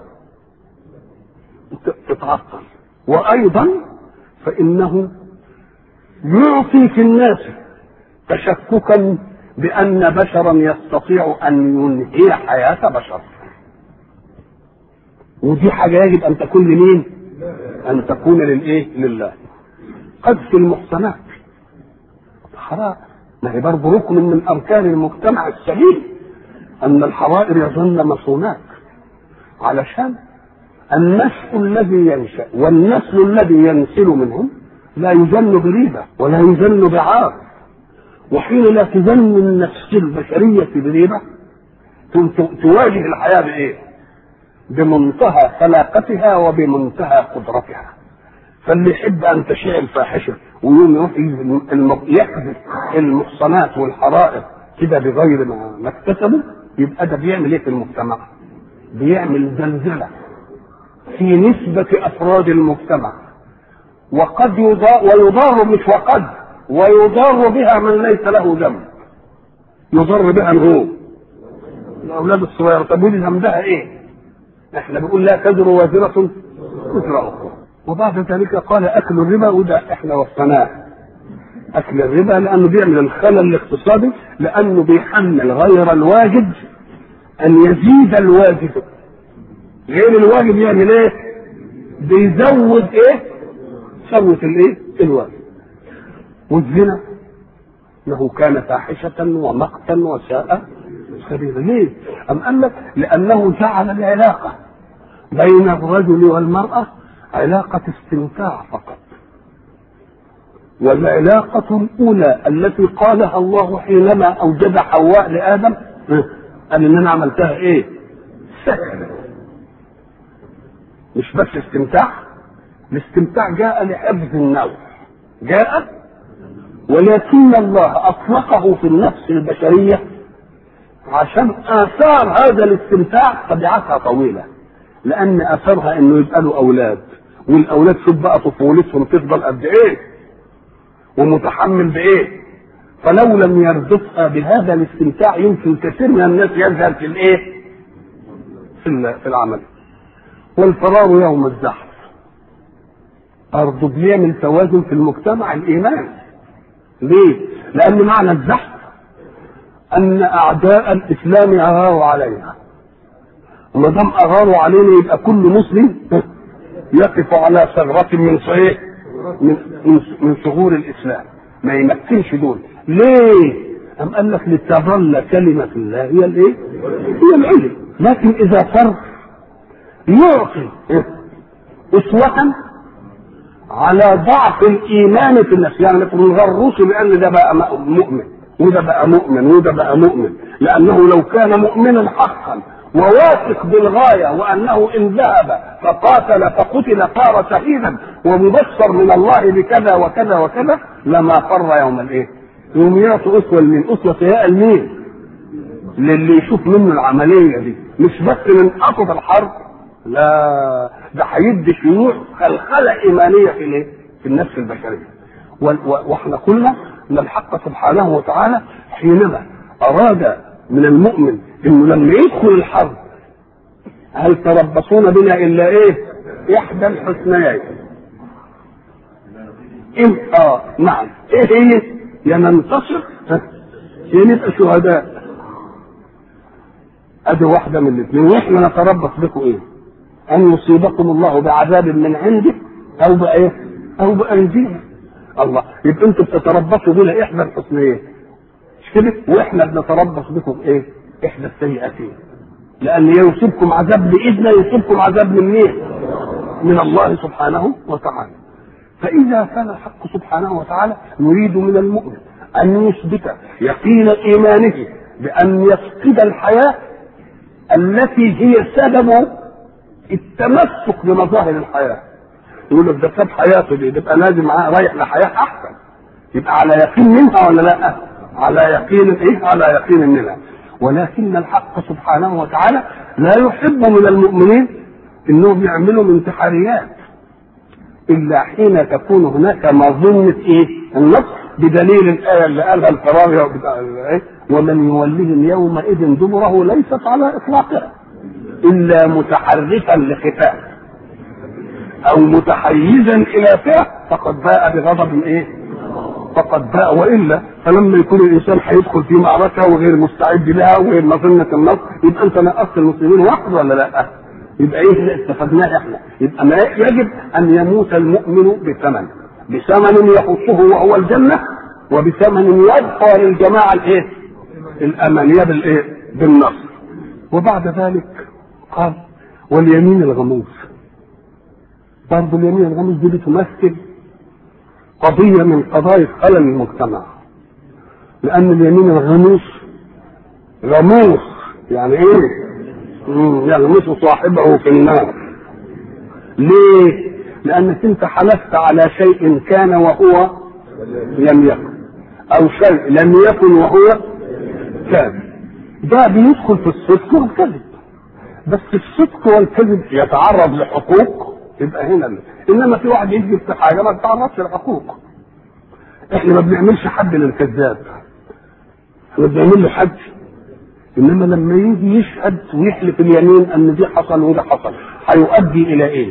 تتعطل. وايضا فانه يعطي في الناس تشككا بان بشرا يستطيع ان ينهي حياة بشر، ودي حاجة يجب ان تكون لمين؟ ان تكون للايه؟ لله. قذف المحصنات حرام، ما هي برضه ركن من اركان المجتمع السليم ان الحرائر يظن مصونات، علشان النسل الذي ينشأ والنسل الذي ينسل منهم لا يزن بريبة ولا يزن بعار. وحين لا تزن النفس البشرية بريبة تواجه الحياة بايه؟ بمنتهى خلاقتها وبمنتهى قدرتها. فاللي يحب ان تشيع الفاحشة ويوم يروح يحدث المحصنات والحرائر كده بغير ما اكتسبوا، يبقى ده بيعمل ايه في المجتمع؟ بيعمل زلزلة في نسبة افراد المجتمع، وقد ويضار مش وقد ويضار بها من ليس له ذنب. يضر بها هو الاولاد الصغيرة. طب ودي ذنبها ايه؟ احنا بنقول لا تزر وازرة وزر اخرى. وبعد ذلك قال اكل الربا، وده احنا وصفناه اكل الربا لانه بيعمل الخلل الاقتصادي، لانه بيحمل غير الواجد ان يزيد الواجد غير الواجب يعمل ايه؟ بيزود ايه؟ شوة الايه؟ الواجب. والزنا انه كان فاحشة ومقتا وساء سبيلا. ليه؟ أم قال لك لأنه جعل العلاقة بين الرجل والمرأة علاقة استمتاع فقط. والعلاقة الأولى التي قالها الله حينما أوجد حواء لآدم قال إن أنا عملتها إيه؟ سكن. مش بس استمتاع، الاستمتاع جاء لحفظ النوع، جاء ولكن الله أطلقه في النفس البشرية عشان آثار هذا الاستمتاع طبيعتها طويلة، لأن آثارها إنه يبقى له أولاد، والأولاد شوف بقى طفولتهم تفضل قد إيه ومتحمل بإيه. فلو لم يربطها بهذا الاستمتاع يمكن كثير من الناس يذهب في الإيه؟ في العمل. والفرار يوم الزحف برضه بيعمل توازن في المجتمع الإيماني. ليه؟ لأن معنى الزحف أن أعداء الإسلام أغاروا علينا، وما دام أغاروا علينا يبقى كل مسلم يقف على ثغرة من صحيح من ثغور الإسلام، ما يمكنش دول. ليه؟ أم قال لك لتظل كلمة الله هي الإيه؟ هي العلم. لكن إذا فر يعطي أسوة على ضعف الإيمان في النفس، يعني نغرسه بأن ده بقى مؤمن وده بقى مؤمن وده بقى مؤمن، لأنه لو كان مؤمنا حقا وواثق بالغاية وأنه إن ذهب فقاتل فقتل صار شهيدا ومبشر من الله بكذا وكذا وكذا لما فر يوم الإيه؟ يوم يعطي أسوة لمين؟ أسوة سيئة لمين؟ للي يشوف منه العملية دي، مش بس من أطف الحرب، لا ده هيدي شيوع خلخلة إيمانية في الايه؟ في النفس البشرية. واحنا قلنا ان الحق سبحانه وتعالى حينما اراد من المؤمن انه لما يدخل الحرب هل تربصون بنا الا ايه؟ احدى الحسنيين. نعم، ايه هي؟ يا ننتصر يا نبقى شهداء. ادي واحدة من الاثنين. واحنا نتربص بكم ايه؟ أن يصيبكم الله بعذاب من عنده أو بإيه؟ أو بأيدينا. الله، يبقى أنتم بتتربصوا بنا إحدى الحسنيين، مش كده؟ وإحنا بنتربص بكم إيه؟ إحدى السيئتين. لأن يصيبكم عذاب بإذنه يصيبكم عذاب من مين؟ من الله سبحانه وتعالى. فإذا كان الحق سبحانه وتعالى يريد من المؤمن أن يثبت يقين إيمانه بأن يفقد الحياة التي هي سبب التمسك بمظاهر الحياة، يقول لك ده ساب حياته دي يبقى لازم معاه رايح لحياة أحسن، يبقى على يقين منها ولا لا؟ على يقين إيه؟ على يقين منها. ولكن الحق سبحانه وتعالى لا يحب من المؤمنين إنهم يعملوا انتحاريات إلا حين تكون هناك مظنة إيه؟ النص، بدليل الآية اللي قالها الفراغ ومن يولهم يومئذ دبره ليست على إطلاقها إلا متحرفا لقتال أو متحيزا إلى فئة فقد باء بغضب إيه؟ فقد باء. وإلا فلما يكون الإنسان هيدخل في معركة وغير مستعد لها وغير مظنة النصر يبقى أنت نقصت المسلمين واحد ولا لا؟ يبقى إيه اللي استفدناه إحنا؟ يبقى ما يجب أن يموت المؤمن بثمن يخصه وهو الجنة، وبثمن يبقى للجماعة الإيه؟ الأمانية بالإيه؟ بالنصر. وبعد ذلك قال واليمين الغموس. برضه اليمين الغموس دي بتمثل قضية من قضايا خلل المجتمع، لأن اليمين الغموس غموس يعني إيه؟ يغمس صاحبه في النار. ليه؟ لأنك أنت حلفت على شيء كان وهو لم يكن، أو شيء لم يكن وهو كان. ده بيدخل في الصدق والكذب، بس الصدق والكذب يتعرض لحقوق يبقى هنا. انما في واحد يكذب في حاجه ما تتعرضش لحقوق. احنا ما بنعملش حد للكذاب، احنا بنعمل له حد. انما لما يجي يشهد ويحلف اليمين ان دي حصل وده حصل هيؤدي الى ايه؟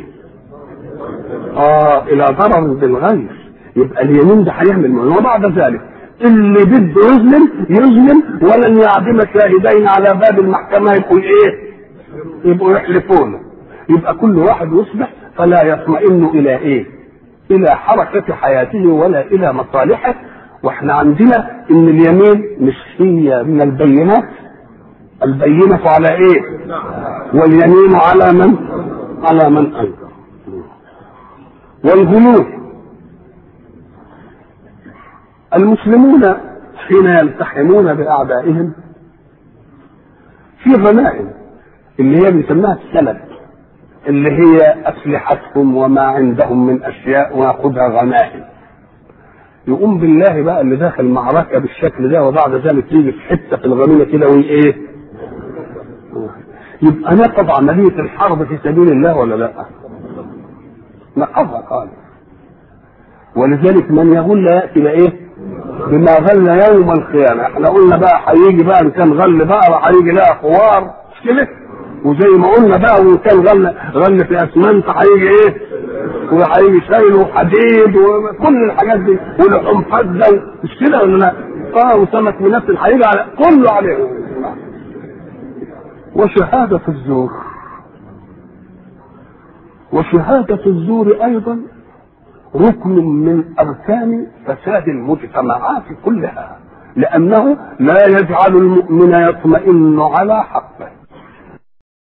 الى ضرر بالغير. يبقى اليمين ده هيعمل منه. وبعد ذلك اللي بده يظلم ولن يعدم شاهدين على باب المحكمه يبقوا ايه؟ يبقوا يحلفونه. يبقى كل واحد يصبح فلا يطمئن الى ايه؟ الى حركة حياته ولا الى مصالحه. واحنا عندنا ان اليمين مش هي من البينات، البينة على ايه؟ واليمين على من؟ على من انكر. والغلو، المسلمون حين يلتحمون باعدائهم في غنائم اللي هي بنسميها السلب، اللي هي اسلحتهم وما عندهم من اشياء وناخذها غنائم. يقوم بالله بقى اللي داخل معركه بالشكل ده وبعد ذلك يجي في حته في الغنيمه كده وايه؟ يبقى نقض عمليه الحرب في سبيل الله ولا لا؟ نقضها قال. ولذلك من يغل ياتي بايه؟ بما غل يوم القيامه. احنا قلنا بقى هيجي بقى ان كان غل بقى هيجي لها خوار مش كده؟ وزي ما قلنا بقى وان كان غل في اسمنت هيجي ايه؟ وهيجي شايل وحديد وكل الحاجات دي ولحوم فزه مش كده ولا لا؟ وسمك بنفس هيجي على كله عليه. وشهادة الزور، وشهادة الزور أيضا ركن من أركان فساد المجتمعات كلها، لأنه لا يجعل المؤمن يطمئن على حقه.